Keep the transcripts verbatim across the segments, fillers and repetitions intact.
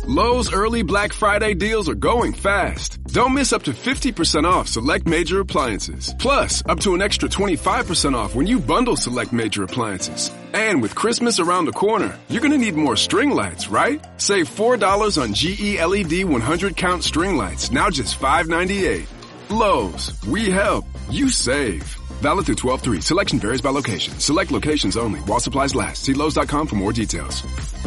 Lowe's early Black Friday deals are going fast. Don't miss up to fifty percent off select major appliances. Plus, up to an extra twenty-five percent off when you bundle select major appliances. And with Christmas around the corner, you're gonna need more string lights, right? Save four dollars on G E L E D one hundred count string lights, now just five ninety-eight. Lowe's, we help, you save. Valid through twelve three. Selection varies by location. Select locations only. While supplies last. See Lowe's dot com for more details.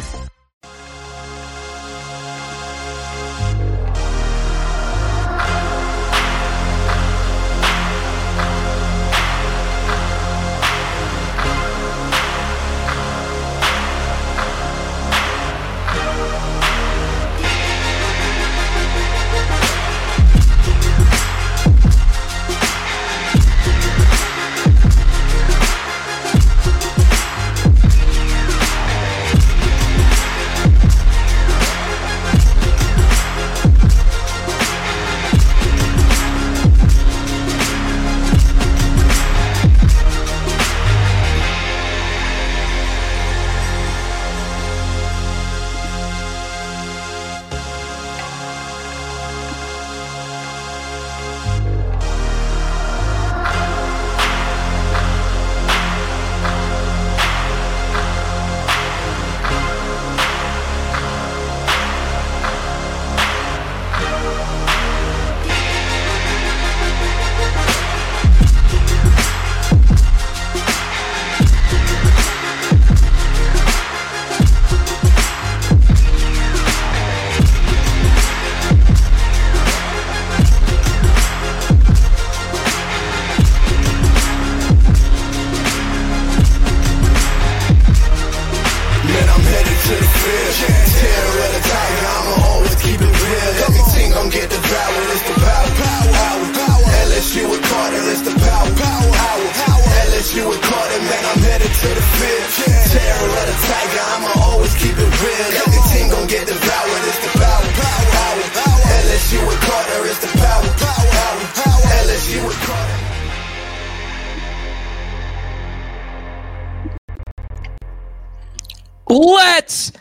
Let's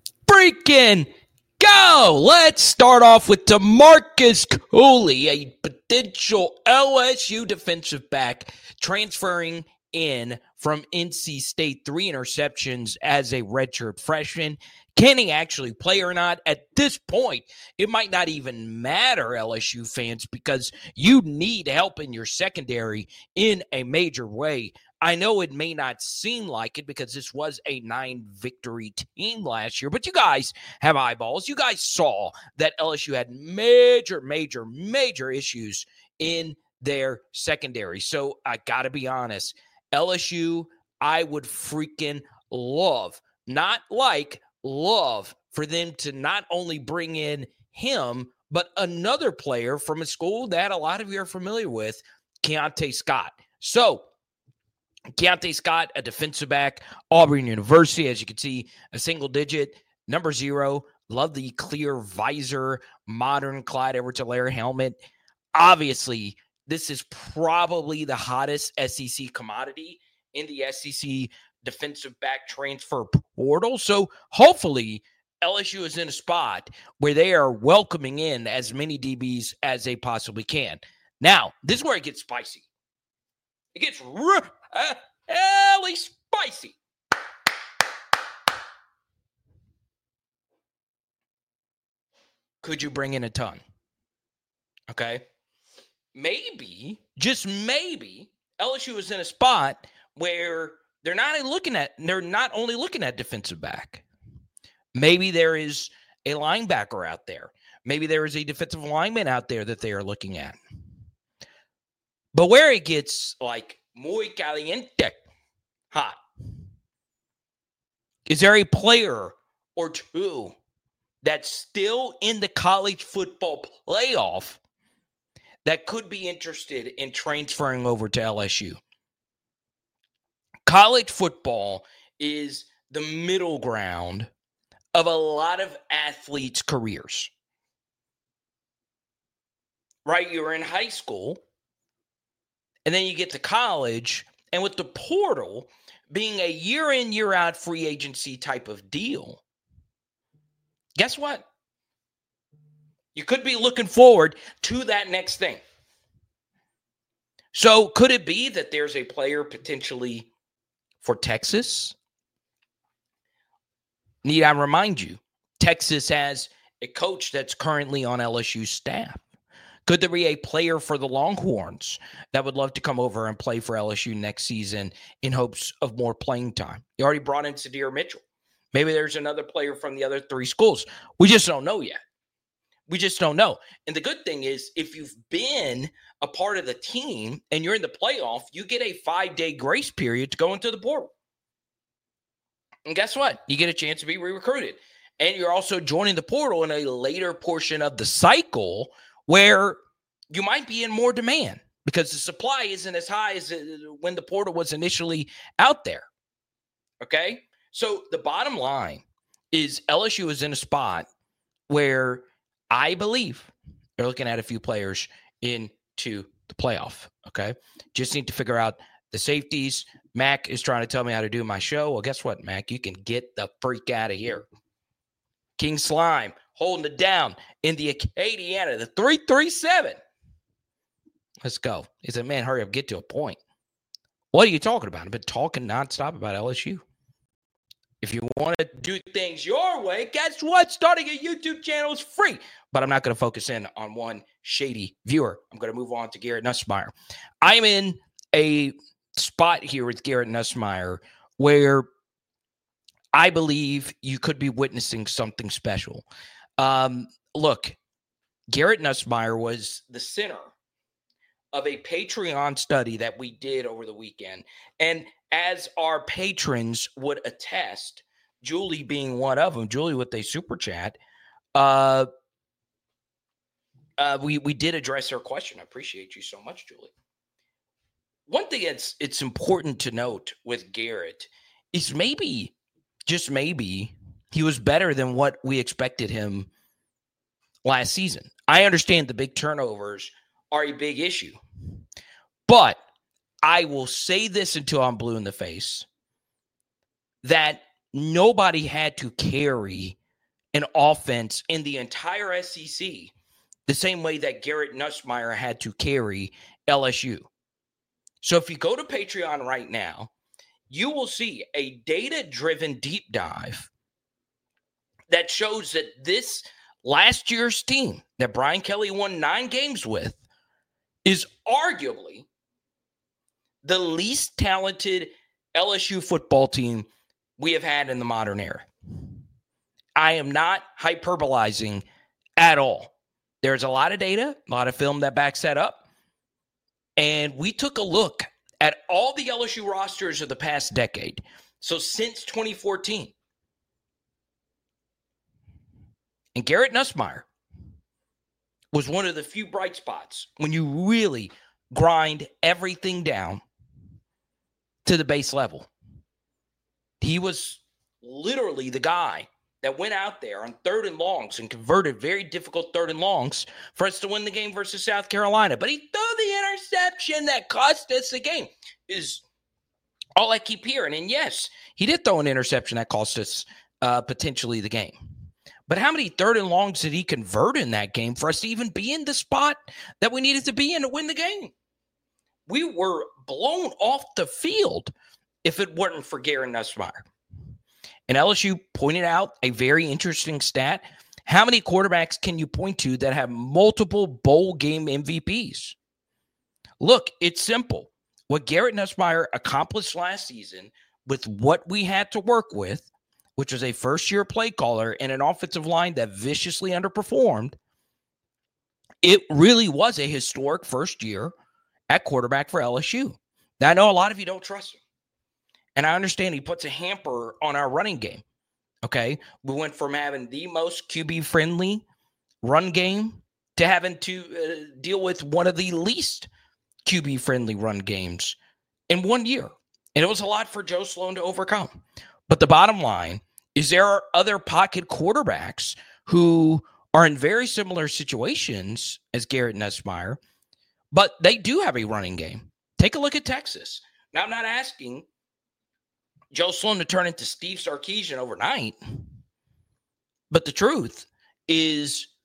freaking go. Let's start off with DeMarcus Cooley, a potential L S U defensive back transferring in from N C State. Three interceptions as a redshirt freshman. Can he actually play or not? At this point, it might not even matter, L S U fans, because you need help in your secondary in a major way. I know it may not seem like it because this was a nine-victory team last year, but you guys have eyeballs. You guys saw that L S U had major, major, major issues in their secondary. So I got to be honest, L S U, I would freaking love, not like, love for them to not only bring in him, but another player from a school that a lot of you are familiar with, Keionte Scott. So, Keionte Scott, a defensive back, Auburn University, as you can see, a single digit, number zero. Love the clear visor, modern Clyde Edwards-Helaire helmet. Obviously, this is probably the hottest S E C commodity in the S E C defensive back transfer portal. So hopefully L S U is in a spot where they are welcoming in as many D Bs as they possibly can. Now, this is where it gets spicy. It gets really spicy. Could you bring in a ton? Okay. Maybe, just maybe, L S U is in a spot where they're not looking at, they're not only looking at defensive back. Maybe there is a linebacker out there. Maybe there is a defensive lineman out there that they are looking at. But where it gets like muy caliente, hot, is there a player or two that's still in the college football playoff that could be interested in transferring over to L S U? College football is the middle ground of a lot of athletes' careers. Right? You're in high school, and then you get to college, and with the portal being a year in, year out free agency type of deal, guess what? You could be looking forward to that next thing. So could it be that there's a player potentially for Texas? Need I remind you, Texas has a coach that's currently on L S U's staff. Could there be a player for the Longhorns that would love to come over and play for L S U next season in hopes of more playing time? You already brought in Sadir Mitchell. Maybe there's another player from the other three schools. We just don't know yet. We just don't know. And the good thing is, if you've been a part of the team and you're in the playoff, you get a five-day grace period to go into the portal. And guess what? You get a chance to be re-recruited. And you're also joining the portal in a later portion of the cycle where you might be in more demand because the supply isn't as high as when the portal was initially out there. Okay? So the bottom line is L S U is in a spot where I believe they're looking at a few players into the playoff, okay? Just need to figure out the safeties. Mac is trying to tell me how to do my show. Well, guess what, Mac? You can get the freak out of here. King Slime holding it down in the Acadiana, the three three seven. Let's go. He said, man, hurry up, get to a point. What are you talking about? I've been talking nonstop about L S U. If you want to do things your way, guess what? Starting a YouTube channel is free. But I'm not going to focus in on one shady viewer. I'm going to move on to Garrett Nussmeier. I'm in a spot here with Garrett Nussmeier where I believe you could be witnessing something special. Um, look, Garrett Nussmeier was the center of a Patreon study that we did over the weekend. And as our patrons would attest, Julie being one of them, Julie with a super chat, uh, uh, we, we did address her question. I appreciate you so much, Julie. One thing that's it's important to note with Garrett is maybe, just maybe, he was better than what we expected him last season. I understand the big turnovers are a big issue, but I will say this until I'm blue in the face, that nobody had to carry an offense in the entire S E C the same way that Garrett Nussmeier had to carry L S U. So if you go to Patreon right now, you will see a data-driven deep dive that shows that this last year's team that Brian Kelly won nine games with is arguably the least talented L S U football team we have had in the modern era. I am not hyperbolizing at all. There's a lot of data, a lot of film that backs that up. And we took a look at all the L S U rosters of the past decade. So since twenty fourteen. And Garrett Nussmeier was one of the few bright spots when you really grind everything down to the base level. He was literally the guy that went out there on third and longs and converted very difficult third and longs for us to win the game versus South Carolina. But he threw the interception that cost us the game is all I keep hearing. And yes, he did throw an interception that cost us uh, potentially the game. But how many third and longs did he convert in that game for us to even be in the spot that we needed to be in to win the game? We were blown off the field if it weren't for Garrett Nussmeier. And L S U pointed out a very interesting stat. How many quarterbacks can you point to that have multiple bowl game M V Ps? Look, it's simple. What Garrett Nussmeier accomplished last season with what we had to work with, which was a first-year play caller and an offensive line that viciously underperformed, it really was a historic first year at quarterback for L S U. Now, I know a lot of you don't trust him. And I understand he puts a hamper on our running game, okay? We went from having the most Q B-friendly run game to having to uh, deal with one of the least Q B-friendly run games in one year. And it was a lot for Joe Sloan to overcome. But the bottom line is there are other pocket quarterbacks who are in very similar situations as Garrett Nussmeier, but they do have a running game. Take a look at Texas. Now, I'm not asking Joe Sloan to turn into Steve Sarkisian overnight. But the truth is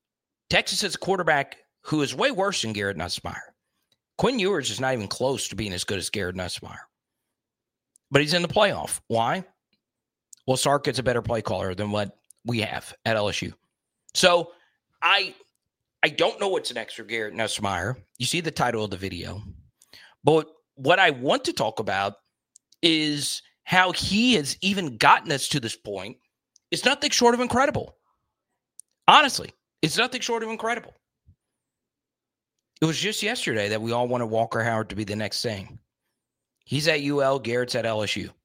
Texas has a quarterback who is way worse than Garrett Nussmeier. Quinn Ewers is not even close to being as good as Garrett Nussmeier. But he's in the playoff. Why? Well, Sark is a better play caller than what we have at L S U. So I I don't know what's next for Garrett Nussmeier. You see the title of the video. But what I want to talk about is how he has even gotten us to this point. It's nothing short of incredible. Honestly, it's nothing short of incredible. It was just yesterday that we all wanted Walker Howard to be the next thing. He's at U L, Garrett's at L S U.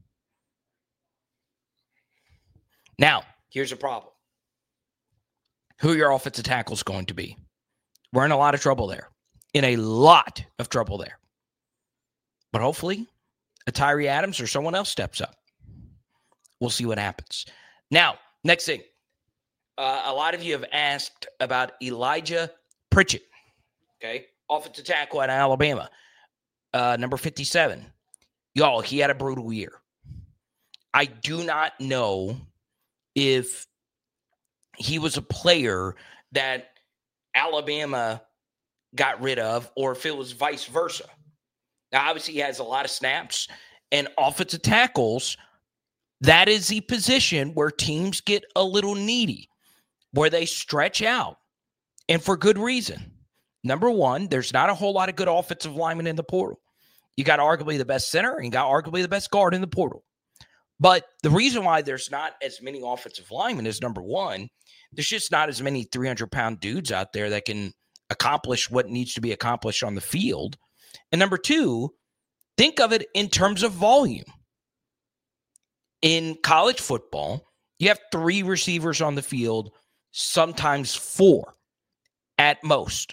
Now, here's the problem. Who are your offensive tackles going to be? We're in a lot of trouble there. In a lot of trouble there. But hopefully, a Tyree Adams or someone else steps up. We'll see what happens. Now, next thing. Uh, a lot of you have asked about Elijah Pritchett. Okay? Offensive tackle at Alabama. Uh, number fifty-seven. Y'all, he had a brutal year. I do not know if he was a player that Alabama got rid of or if it was vice versa. Now, obviously, he has a lot of snaps and offensive tackles. That is the position where teams get a little needy, where they stretch out, and for good reason. Number one, there's not a whole lot of good offensive linemen in the portal. You got arguably the best center and you got arguably the best guard in the portal. But the reason why there's not as many offensive linemen is, number one, there's just not as many three hundred pound dudes out there that can accomplish what needs to be accomplished on the field. And number two, think of it in terms of volume. In college football, you have three receivers on the field, sometimes four at most.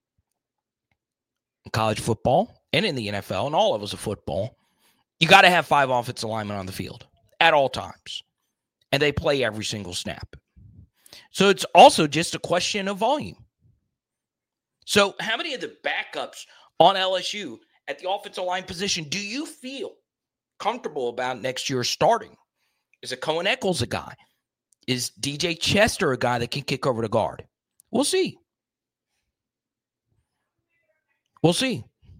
In college football and in the N F L and all levels of football, you got to have five offensive linemen on the field at all times. And they play every single snap. So it's also just a question of volume. So how many of the backups on L S U at the offensive line position do you feel comfortable about next year starting? Is it Cohen Eccles a guy? Is D J Chester a guy that can kick over to guard? We'll see. We'll see.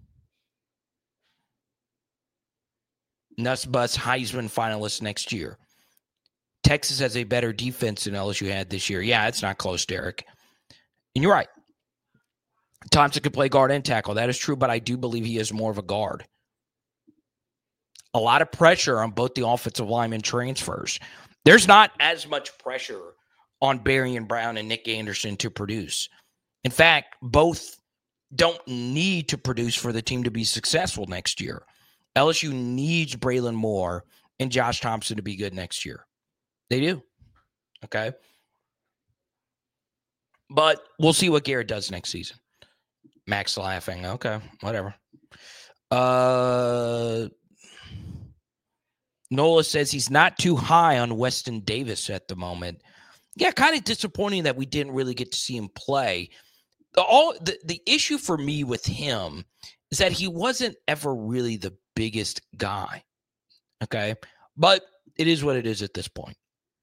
Nuss Bus Heisman finalist next year. Texas has a better defense than L S U had this year. Yeah, it's not close, Derek. And you're right. Thompson can play guard and tackle. That is true, but I do believe he is more of a guard. A lot of pressure on both the offensive lineman transfers. There's not as much pressure on Barian Brown and Nick Anderson to produce. In fact, both don't need to produce for the team to be successful next year. L S U needs Braylon Moore and Josh Thompson to be good next year. They do. Okay? But we'll see what Garrett does next season. Max laughing. Okay, whatever. Uh, Nola says he's not too high on Weston Davis at the moment. Yeah, kind of disappointing that we didn't really get to see him play. The, all the, the issue for me with him is that he wasn't ever really the biggest guy. Okay? But it is what it is at this point.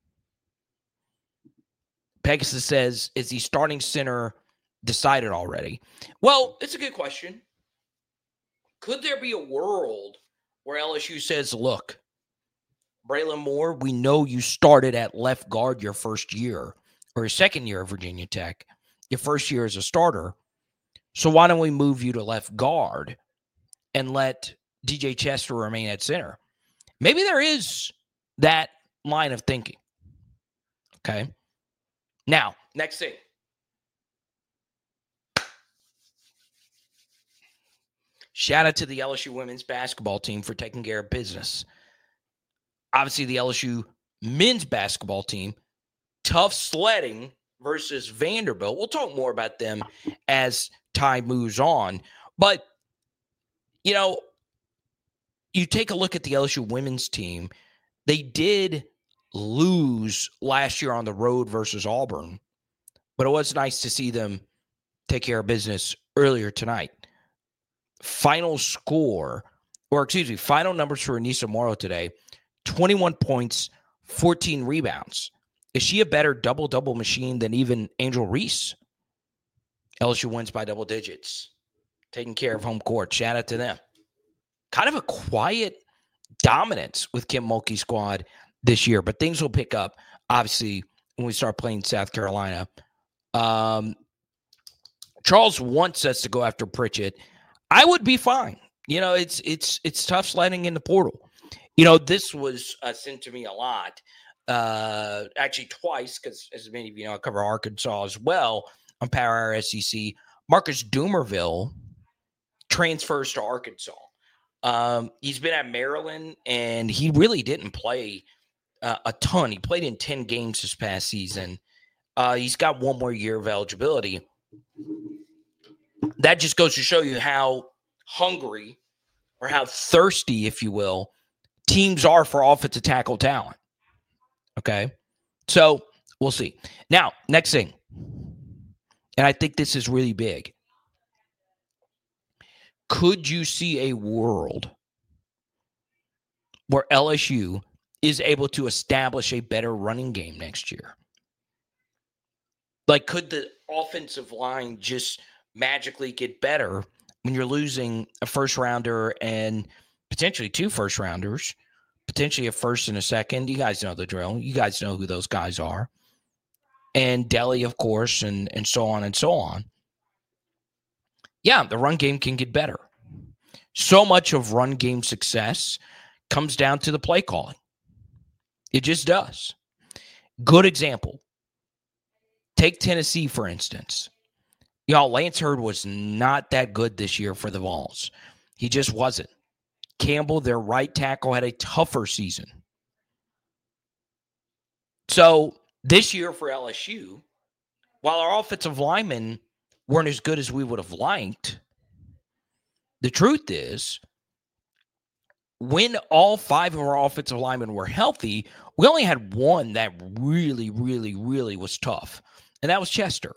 Pegasus says, is he starting center decided already? Well, it's a good question. Could there be a world where L S U says, look, Braylon Moore, we know you started at left guard your first year or your second year at Virginia Tech, your first year as a starter. So why don't we move you to left guard and let D J Chester remain at center? Maybe there is that line of thinking. Okay. Now, next thing. Shout out to the L S U women's basketball team for taking care of business. Obviously, the L S U men's basketball team, tough sledding versus Vanderbilt. We'll talk more about them as time moves on. But, you know, you take a look at the L S U women's team. They did lose last year on the road versus Auburn, but it was nice to see them take care of business earlier tonight. Final score, or excuse me, final numbers for Anissa Morrow today, twenty-one points, fourteen rebounds. Is she a better double-double machine than even Angel Reese? L S U wins by double digits. Taking care of home court. Shout out to them. Kind of a quiet dominance with Kim Mulkey's squad this year, but things will pick up, obviously, when we start playing South Carolina. Um, Charles wants us to go after Pritchett. I would be fine. You know, it's it's it's tough sliding in the portal. You know, this was uh, sent to me a lot, uh, actually twice, because as many of you know, I cover Arkansas as well on Power Hour S E C. Marcus Dumerville transfers to Arkansas. Um, he's been at Maryland, and he really didn't play uh, a ton. He played in ten games this past season. Uh, he's got one more year of eligibility. That just goes to show you how hungry or how thirsty, if you will, teams are for offensive tackle talent. Okay? So we'll see. Now, next thing, and I think this is really big. Could you see a world where L S U is able to establish a better running game next year? Like, could the offensive line just magically get better when you're losing a first rounder and potentially two first rounders, potentially a first and a second? You guys know the drill. You guys know who those guys are. And Delhi, of course, and, and so on and so on. Yeah, the run game can get better. So much of run game success comes down to the play calling. It just does. Good example. Take Tennessee, for instance. Y'all, Lance Hurd was not that good this year for the Vols. He just wasn't. Campbell, their right tackle, had a tougher season. So this year for L S U, while our offensive linemen weren't as good as we would have liked, the truth is, when all five of our offensive linemen were healthy, we only had one that really, really, really was tough, and that was Chester.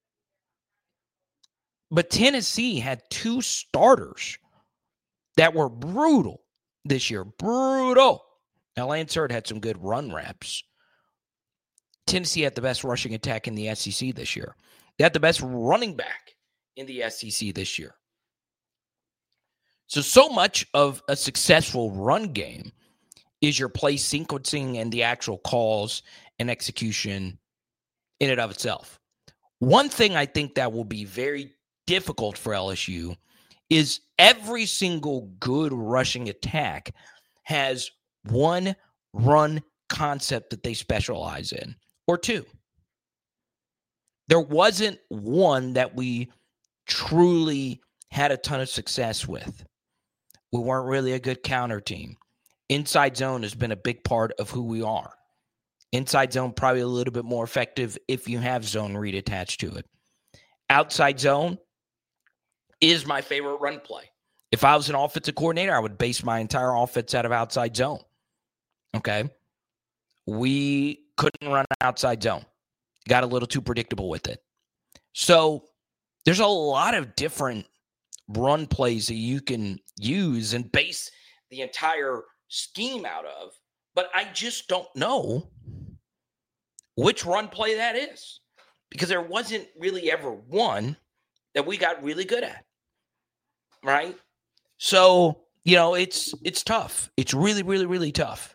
But Tennessee had two starters that were brutal this year. Brutal. Now, Lance Hurd had some good run reps. Tennessee had the best rushing attack in the S E C this year. They had the best running back in the S E C this year. So, so much of a successful run game is your play sequencing and the actual calls and execution in and of itself. One thing I think that will be very difficult for L S U is every single good rushing attack has one run concept that they specialize in, or two. There wasn't one that we truly had a ton of success with. We weren't really a good counter team. Inside zone has been a big part of who we are. Inside zone probably a little bit more effective if you have zone read attached to it. Outside zone is my favorite run play. If I was an offensive coordinator, I would base my entire offense out of outside zone. Okay? We couldn't run outside zone. Got a little too predictable with it. So there's a lot of different run plays that you can use and base the entire scheme out of, but I just don't know which run play that is, because there wasn't really ever one that we got really good at, right? So, you know, it's it's tough. It's really, really, really tough.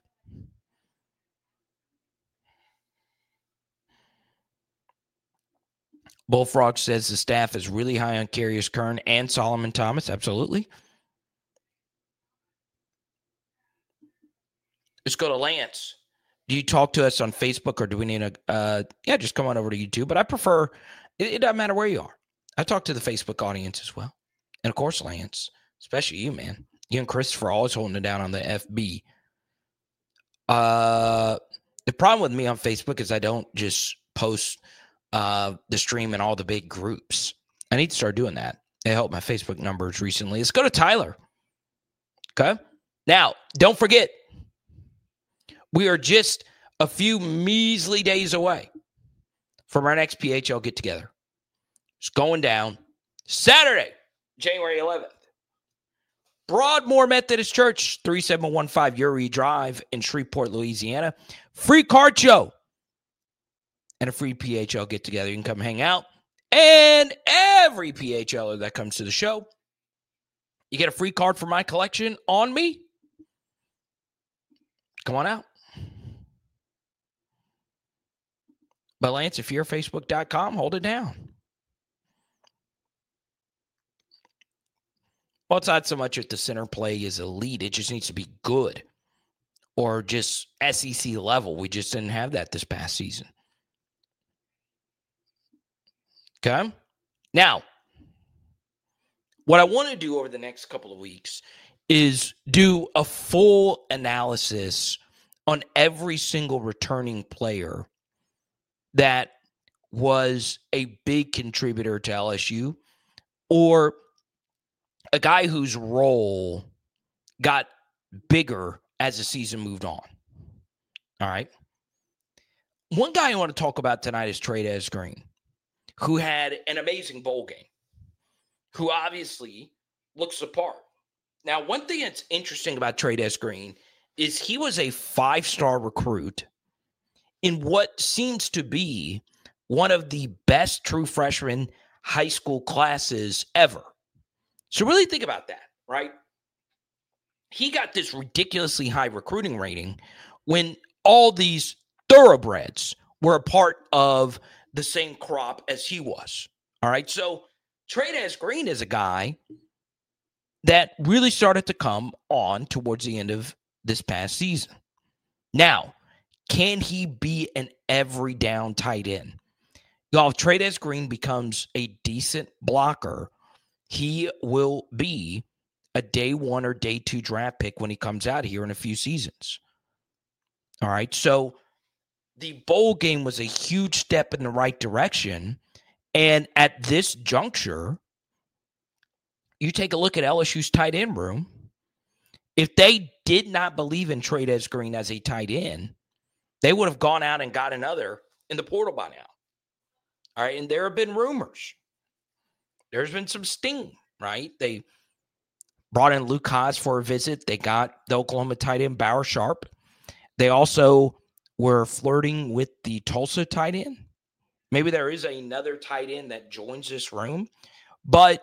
Bullfrog says the staff is really high on Carius Kern and Solomon Thomas. Absolutely. Let's go to Lance. Do you talk to us on Facebook, or do we need a, uh, yeah, just come on over to YouTube. But I prefer, it, it doesn't matter where you are. I talk to the Facebook audience as well. And, of course, Lance, especially you, man. You and Christopher always holding it down on the F B. Uh, the problem with me on Facebook is I don't just post uh, the stream in all the big groups. I need to start doing that. It helped my Facebook numbers recently. Let's go to Tyler. Okay? Now, don't forget, we are just a few measly days away from our next P H L get-together. It's going down Saturday, January eleventh. Broadmoor Methodist Church, thirty-seven fifteen Uri Drive in Shreveport, Louisiana. Free card show and a free P H L get-together. You can come hang out And every P H L er that comes to the show, you get a free card for my collection on me. Come on out. But Lance, if you're Facebook dot com, hold it down. Well, it's not so much that the center play is elite. It just needs to be good or just S E C level. We just didn't have that this past season. Okay? Now, what I want to do over the next couple of weeks is do a full analysis on every single returning player that was a big contributor to L S U or a guy whose role got bigger as the season moved on. All right. One guy I want to talk about tonight is Trey'Dez Green, who had an amazing bowl game, who obviously looks the part. Now, one thing that's interesting about Trey'Dez Green is he was a five-star recruit in what seems to be one of the best true freshman high school classes ever. So really think about that, right? He got this ridiculously high recruiting rating when all these thoroughbreds were a part of the same crop as he was. All right. So Trey'Dez Green is a guy that really started to come on towards the end of this past season. Now, can he be an every down tight end? Y'all, if Trey'Dez Green becomes a decent blocker, he will be a day one or day two draft pick when he comes out here in a few seasons. All right. So the bowl game was a huge step in the right direction. And at this juncture, you take a look at L S U's tight end room. If they did not believe in Trey'Dez Green as a tight end, they would have gone out and got another in the portal by now. All right. And there have been rumors. There's been some sting, right? They brought in Luke Haas for a visit. They got the Oklahoma tight end Bauer Sharp. They also were flirting with the Tulsa tight end. Maybe there is another tight end that joins this room. But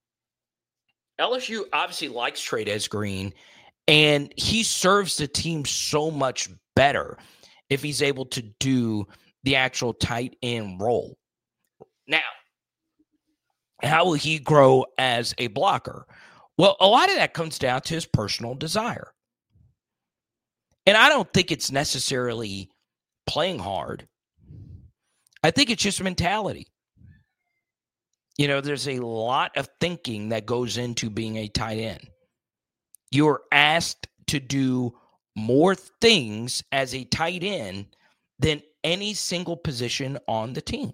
L S U obviously likes Trey'Dez Green, and he serves the team so much better if he's able to do the actual tight end role. Now, how will he grow as a blocker? Well, a lot of that comes down to his personal desire. And I don't think it's necessarily playing hard. I think it's just mentality. You know, there's a lot of thinking that goes into being a tight end. You're asked to do more things as a tight end than any single position on the team.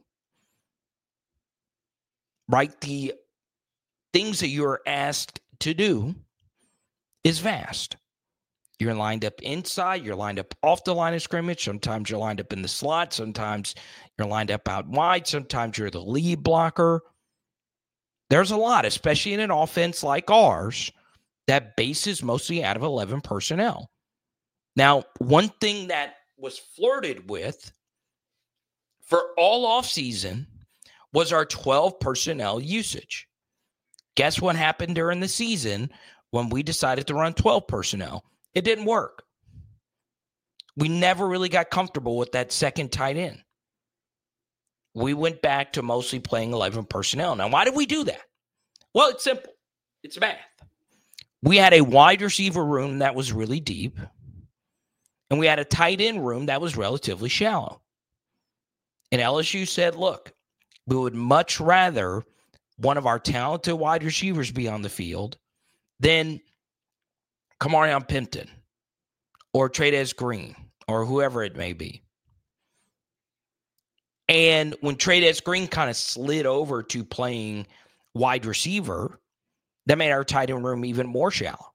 Right? The things that you're asked to do is vast. You're lined up inside. You're lined up off the line of scrimmage. Sometimes you're lined up in the slot. Sometimes you're lined up out wide. Sometimes you're the lead blocker. There's a lot, especially in an offense like ours, that bases mostly out of eleven personnel. Now, one thing that was flirted with for all offseason was our twelve personnel usage. Guess what happened during the season when we decided to run twelve personnel? It didn't work. We never really got comfortable with that second tight end. We went back to mostly playing eleven personnel. Now, why did we do that? Well, it's simple. It's math. We had a wide receiver room that was really deep, and we had a tight end room that was relatively shallow. And L S U said, look, we would much rather one of our talented wide receivers be on the field than Kamarion Pimpton or Trey'Dez Green or whoever it may be. And when Trey'Dez Green kind of slid over to playing wide receiver, that made our tight end room even more shallow.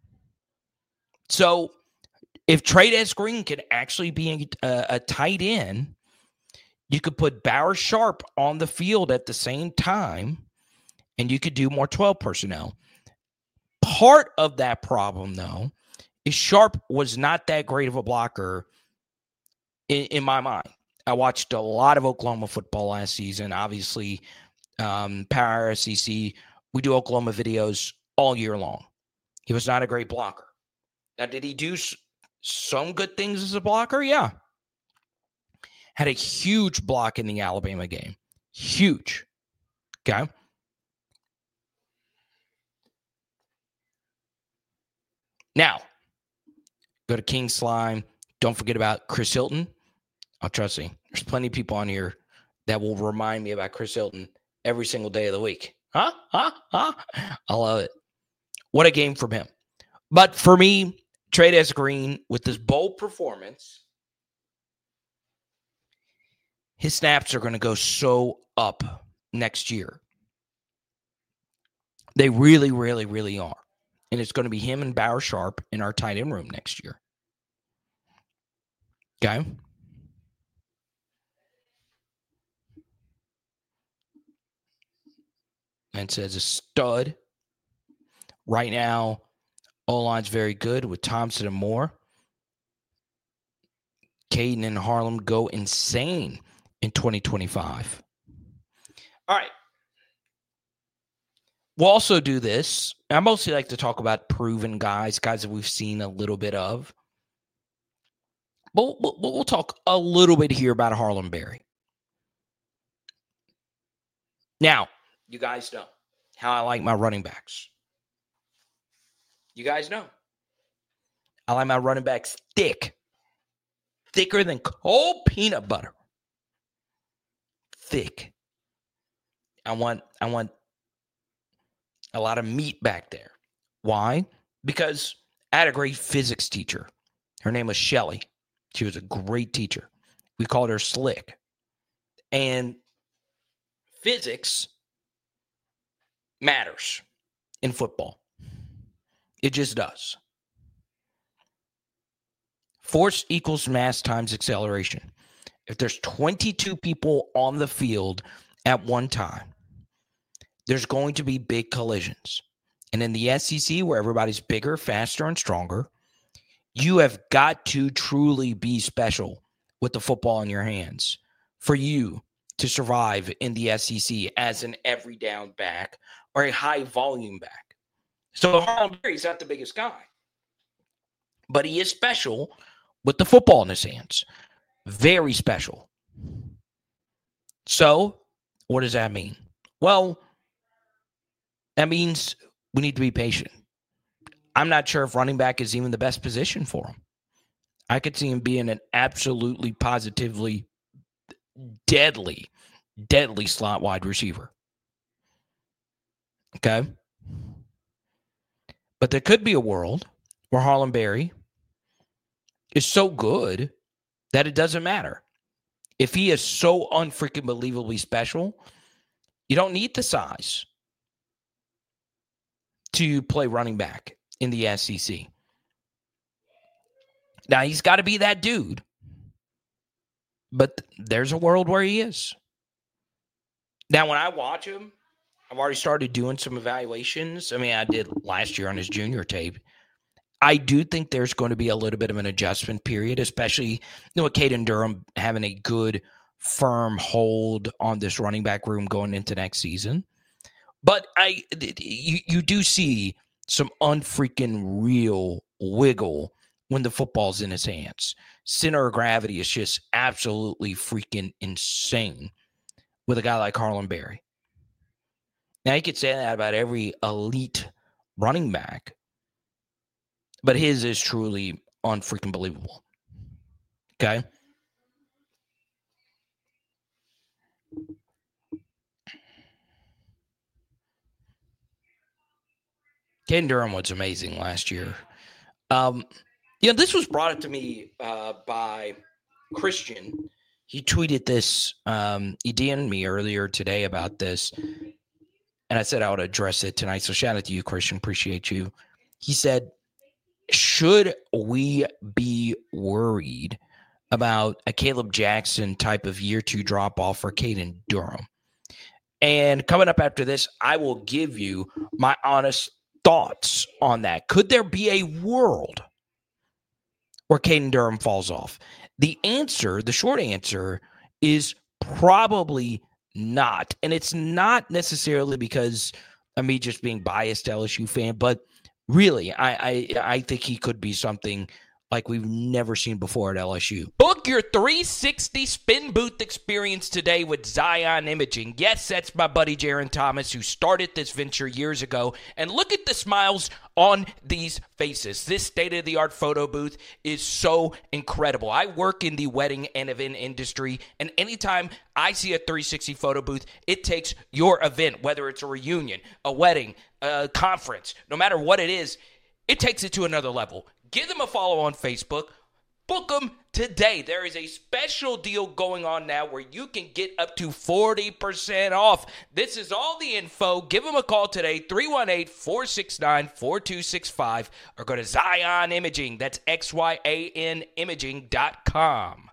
So if Trey'Dez Green can actually be a, a tight end, you could put Bauer Sharp on the field at the same time, and you could do more twelve personnel. Part of that problem, though, is Sharp was not that great of a blocker in, in my mind. I watched a lot of Oklahoma football last season. Obviously, um, Power S E C. We do Oklahoma videos all year long. He was not a great blocker. Now, did he do s- some good things as a blocker? Yeah. Had a huge block in the Alabama game. Huge. Okay. Now, go to King Slime. Don't forget about Chris Hilton. Oh, trust me, there's plenty of people on here that will remind me about Chris Hilton every single day of the week. Huh? Huh? Huh? I love it. What a game from him. But for me, Trey'Dez Green, with this bold performance, his snaps are going to go so up next year. They really, really, really are. And it's going to be him and Bauer Sharp in our tight end room next year. Okay? And says a stud. Right now, O-line's very good with Thompson and Moore. Caden and Harlem go insane in twenty twenty-five. All right. We'll also do this. I mostly like to talk about proven guys, guys that we've seen a little bit of. But we'll, we'll talk a little bit here about Harlem Berry. Now, you guys know how I like my running backs. You guys know. I like my running backs thick. Thicker than cold peanut butter. Thick. I want, I want a lot of meat back there. Why? Because I had a great physics teacher. Her name was Shelly. She was a great teacher. We called her Slick. And physics matters in football. It just does. Force equals mass times acceleration. If there's twenty-two people on the field at one time, there's going to be big collisions. And in the S E C, where everybody's bigger, faster, and stronger, you have got to truly be special with the football in your hands for you to survive in the S E C as an every down back or a high volume back. So Harlem Berry's not the biggest guy, but he is special with the football in his hands. Very special. So what does that mean? Well, that means we need to be patient. I'm not sure if running back is even the best position for him. I could see him being an absolutely, positively deadly, deadly slot wide receiver. Okay? But there could be a world where Harlem Berry is so good that it doesn't matter. If he is so unfreaking believably special, you don't need the size to play running back in the S E C. Now, he's got to be that dude. But there's a world where he is. Now, when I watch him, I've already started doing some evaluations. I mean, I did last year on his junior tape. I do think there's going to be a little bit of an adjustment period, especially, you know, with Caden Durham having a good, firm hold on this running back room going into next season. But I, you, you do see some unfreaking real wiggle when the football's in his hands. Center of gravity is just absolutely freaking insane with a guy like Harlem Berry. Now, you could say that about every elite running back, but his is truly unfreaking believable. Okay? Caden Durham was amazing last year. Um, you know, this was brought up to me uh, by Christian. He tweeted this. Um, he D M'd me earlier today about this, and I said I would address it tonight. So shout out to you, Christian. Appreciate you. He said, should we be worried about a Caleb Jackson type of year two drop-off for Caden Durham? And coming up after this, I will give you my honest thoughts on that. Could there be a world where Caden Durham falls off? The answer, the short answer, is probably not. And it's not necessarily because of me just being biased L S U fan, but really, I, I, I think he could be something like we've never seen before at L S U. Book your three sixty spin booth experience today with Zion Imaging. Yes, that's my buddy Jaron Thomas who started this venture years ago. And look at the smiles on these faces. This state-of-the-art photo booth is so incredible. I work in the wedding and event industry, and anytime I see a three sixty photo booth, it takes your event, whether it's a reunion, a wedding, a conference, no matter what it is, it takes it to another level. Give them a follow on Facebook. Book them today. There is a special deal going on now where you can get up to forty percent off. This is all the info. Give them a call today, three one eight, four six nine, four two six five, or go to Zion Imaging. That's X Y A N imaging dot com.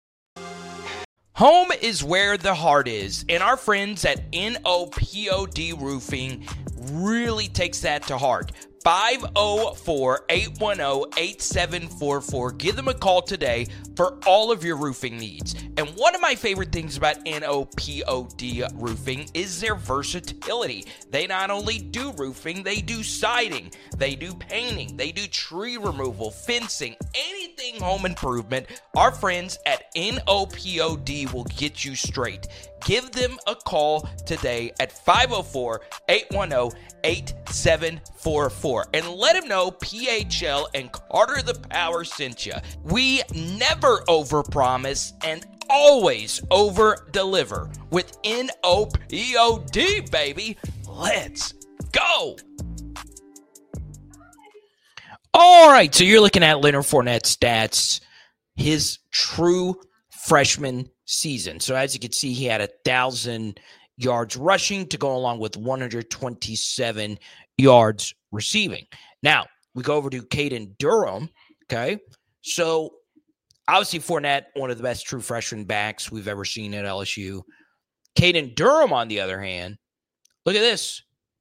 Home is where the heart is, and our friends at N O P O D Roofing really takes that to heart. five oh four, eight one oh, eight seven four four. Give them a call today for all of your roofing needs. And one of my favorite things about N O P O D Roofing is their versatility. They not only do roofing, they do siding, they do painting, they do tree removal, fencing, anything home improvement. Our friends at N O P O D will get you straight. Give them a call today at five oh four, eight one oh, eight seven four four and let them know P H L and Carter the Power sent you. We never overpromise and always over-deliver with N O P O D, baby. Let's go. All right, so you're looking at Leonard Fournette's stats, his true freshman season. So as you can see, he had a thousand yards rushing to go along with one hundred twenty-seven yards receiving. Now we go over to Caden Durham. Okay. So obviously Fournette, one of the best true freshman backs we've ever seen at L S U. Caden Durham, on the other hand, look at this.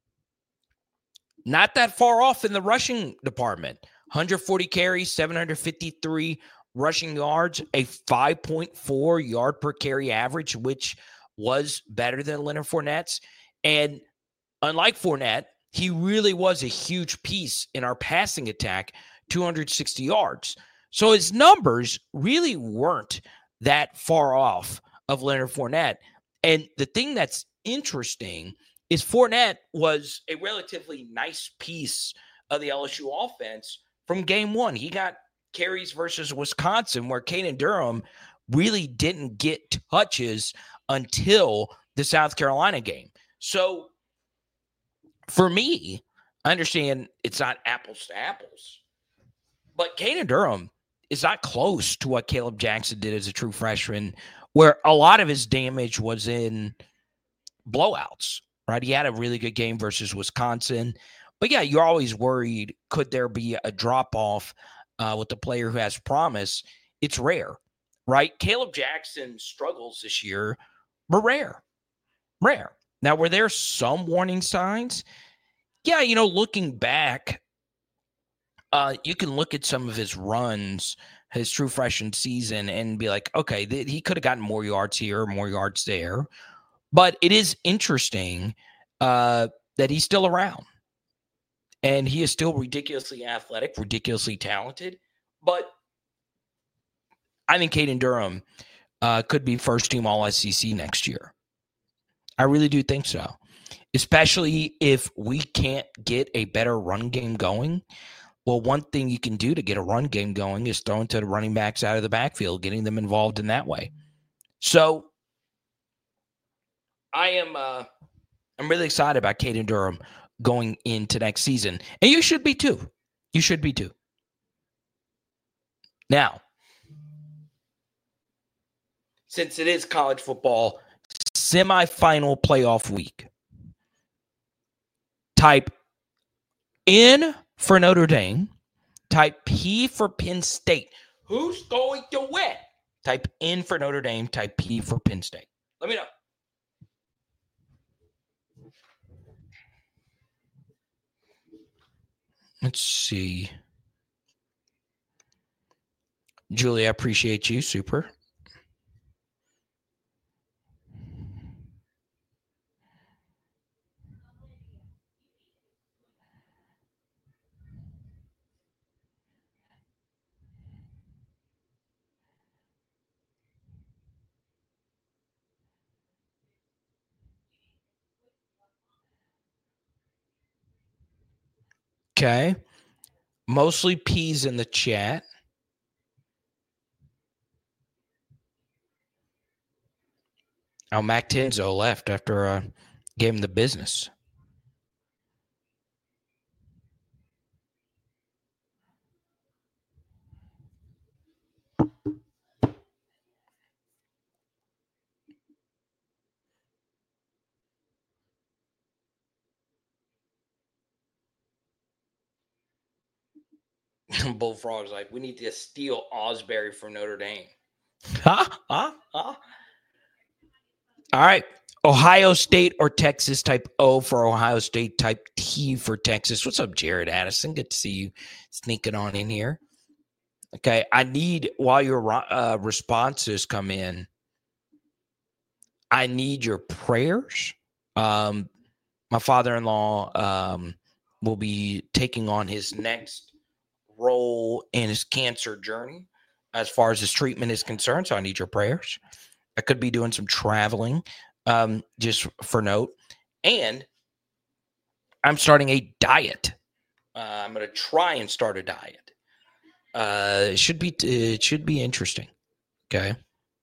Not that far off in the rushing department. one hundred forty carries, seven hundred fifty-three rushing yards, a five point four yard per carry average, which was better than Leonard Fournette's. And unlike Fournette, he really was a huge piece in our passing attack, two hundred sixty yards. So his numbers really weren't that far off of Leonard Fournette. And the thing that's interesting is Fournette was a relatively nice piece of the L S U offense from game one. He got carries versus Wisconsin, where Caden Durham really didn't get touches until the South Carolina game. So for me, I understand it's not apples to apples, but Caden Durham is not close to what Caleb Jackson did as a true freshman, where a lot of his damage was in blowouts, right? He had a really good game versus Wisconsin. But yeah, you're always worried, could there be a drop-off uh, with the player who has promise? It's rare, right? Caleb Jackson's struggles this year were rare, rare. Now, were there some warning signs? Yeah, you know, looking back, uh, you can look at some of his runs, his true freshman season, and be like, okay, th- he could have gotten more yards here, more yards there. But it is interesting uh, that he's still around. And he is still ridiculously athletic, ridiculously talented. But I think Caden Durham uh, could be first-team All S E C next year. I really do think so, especially if we can't get a better run game going. Well, one thing you can do to get a run game going is throwing to the running backs out of the backfield, getting them involved in that way. So I am uh, I'm really excited about Caden Durham going into next season. And you should be too. You should be too. Now, since it is college football semifinal playoff week, type N for Notre Dame, type P for Penn State. Who's going to win? Type N for Notre Dame, type P for Penn State. Let me know. Let's see. Julie, I appreciate you. Super. Okay. Mostly P's in the chat. Oh, Mac Tenzo left after uh, gave him the business. Bullfrog's like, we need to steal Osbury from Notre Dame. Huh? Huh? Huh? All right. Ohio State or Texas, type O for Ohio State, type T for Texas. What's up, Jared Addison? Good to see you sneaking on in here. Okay. I need, while your uh, responses come in, I need your prayers. Um, my father-in-law um, will be taking on his next role in his cancer journey as far as his treatment is concerned. So I need your prayers. I could be doing some traveling, um, just for note. And I'm starting a diet. Uh, I'm going to try and start a diet. Uh, it should be it should be interesting. Okay.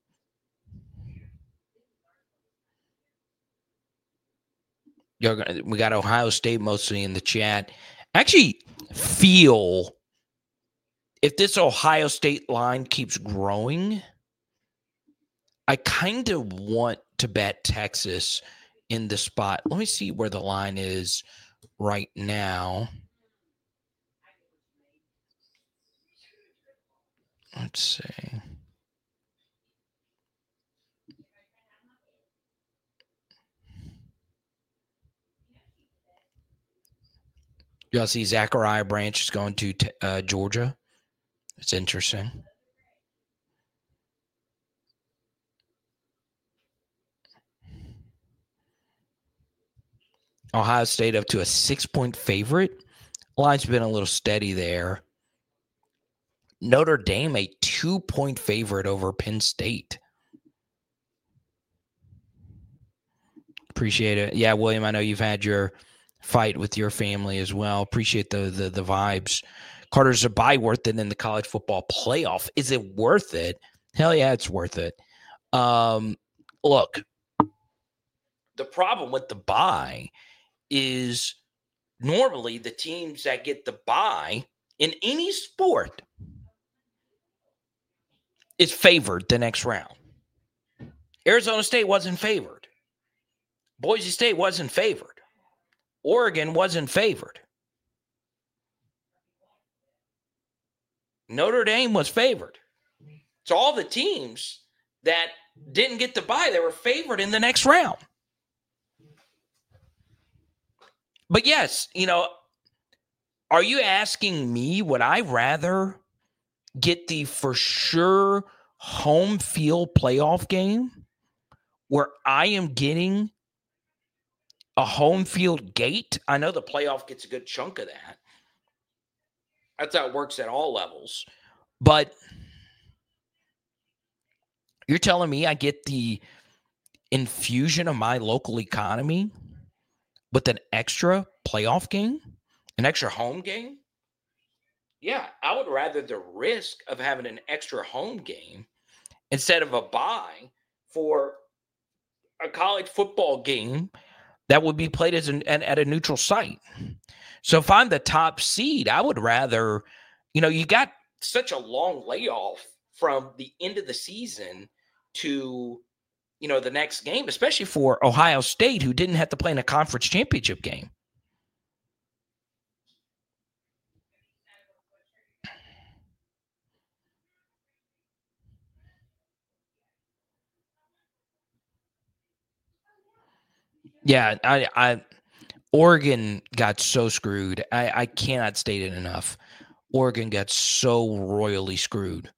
We got Ohio State mostly in the chat. I actually feel if this Ohio State line keeps growing, I kind of want to bet Texas in the spot. Let me see where the line is right now. Let's see. Y'all see Zachariah Branch is going to uh, Georgia. It's interesting. Ohio State up to a six-point favorite. Line's been a little steady there. Notre Dame a two-point favorite over Penn State. Appreciate it. Yeah, William, I know you've had your fight with your family as well. Appreciate the the, the vibes. Carter's a buy worth it in the college football playoff. Is it worth it? Hell yeah, it's worth it. Um, look, the problem with the buy is normally the teams that get the buy in any sport is favored the next round. Arizona State wasn't favored. Boise State wasn't favored. Oregon wasn't favored. Notre Dame was favored. So all the teams that didn't get the bye, they were favored in the next round. But yes, you know, are you asking me, would I rather get the for sure home field playoff game where I am getting a home field gate? I know the playoff gets a good chunk of that. That's how it works at all levels. But you're telling me I get the infusion of my local economy with an extra playoff game, an extra home game? Yeah, I would rather the risk of having an extra home game instead of a bye for a college football game that would be played as an, an, at a neutral site. So if I'm the top seed, I would rather, you know, you got such a long layoff from the end of the season to, you know, the next game, especially for Ohio State, who didn't have to play in a conference championship game. Yeah, I, I, Oregon got so screwed. I, I cannot state it enough. Oregon got so royally screwed.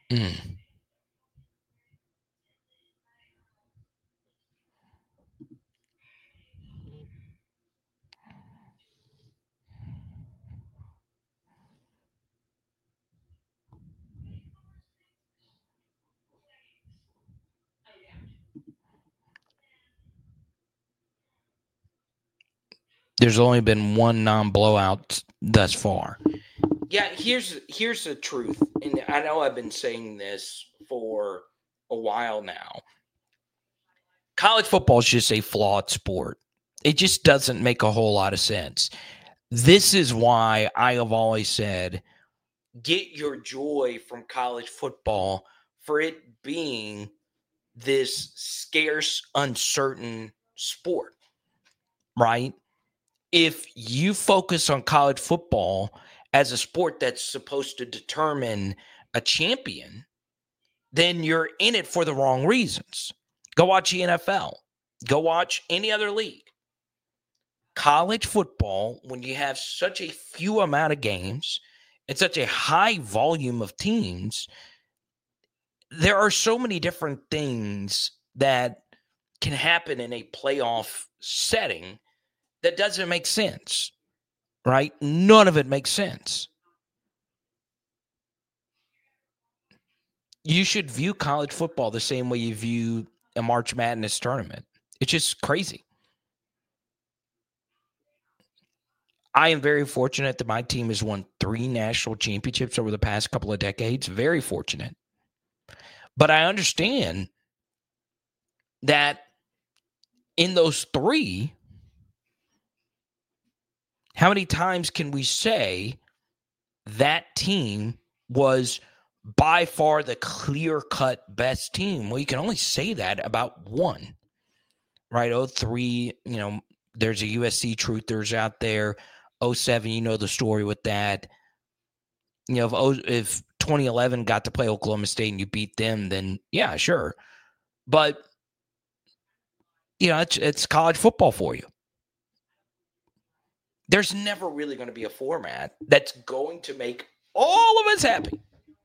Mm. There's only been one non-blowout thus far. Yeah, here's here's the truth, and I know I've been saying this for a while now. College football is just a flawed sport. It just doesn't make a whole lot of sense. This is why I have always said, get your joy from college football for it being this scarce, uncertain sport, right? If you focus on college football as a sport that's supposed to determine a champion, then you're in it for the wrong reasons. Go watch the N F L. Go watch any other league. College football, when you have such a few amount of games and such a high volume of teams, there are so many different things that can happen in a playoff setting that doesn't make sense, right? None of it makes sense. You should view college football the same way you view a March Madness tournament. It's just crazy. I am very fortunate that my team has won three national championships over the past couple of decades. Very fortunate. But I understand that in those three, how many times can we say that team was by far the clear-cut best team? Well, you can only say that about one, right? oh three, you know, there's a U S C truthers out there. oh seven, you know the story with that. You know, if, if twenty eleven got to play Oklahoma State and you beat them, then yeah, sure. But, you know, it's, it's college football for you. There's never really going to be a format that's going to make all of us happy.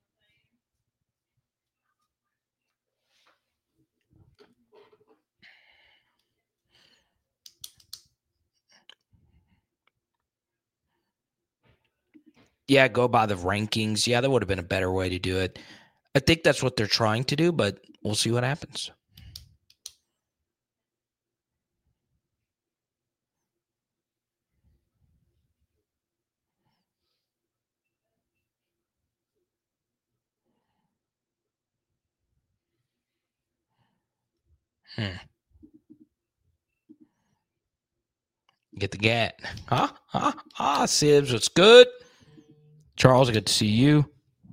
Yeah, go by the rankings. Yeah, that would have been a better way to do it. I think that's what they're trying to do, but we'll see what happens. Hmm. Get the gat. Huh? Huh? Ah, Sibs, what's good? Charles, good to see you.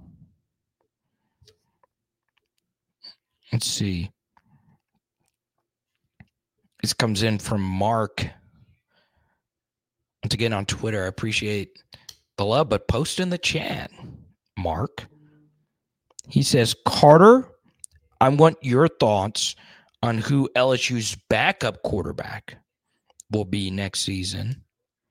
Let's see. This comes in from Mark. Once again on Twitter, I appreciate the love, but post in the chat, Mark. He says, Carter, I want your thoughts on who L S U's backup quarterback will be next season.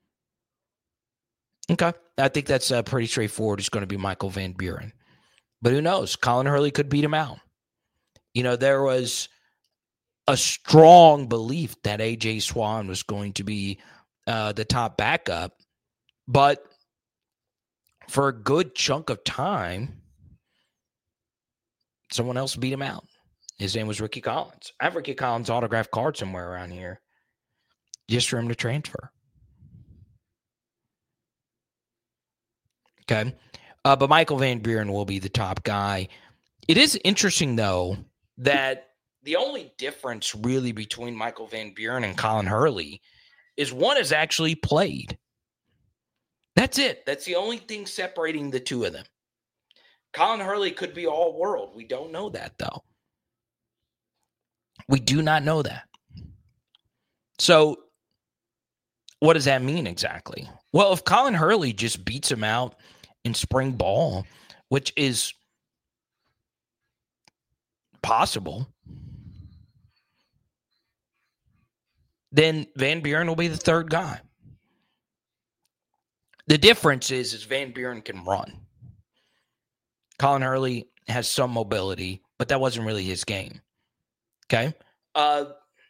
Okay. I think that's uh, pretty straightforward. It's going to be Michael Van Buren. But who knows? Colin Hurley could beat him out. You know, there was a strong belief that A J Swan was going to be uh, the top backup. But for a good chunk of time, someone else beat him out. His name was Ricky Collins. I have Ricky Collins' autographed card somewhere around here just for him to transfer. Okay. Uh, but Michael Van Buren will be the top guy. It is interesting, though, that the only difference really between Michael Van Buren and Colin Hurley is one has actually played. That's it. That's the only thing separating the two of them. Colin Hurley could be all world. We don't know that, though. We do not know that. So what does that mean exactly? Well, if Colin Hurley just beats him out in spring ball, which is possible, then Van Buren will be the third guy. The difference is, is Van Buren can run. Colin Hurley has some mobility, but that wasn't really his game. Okay? Uh,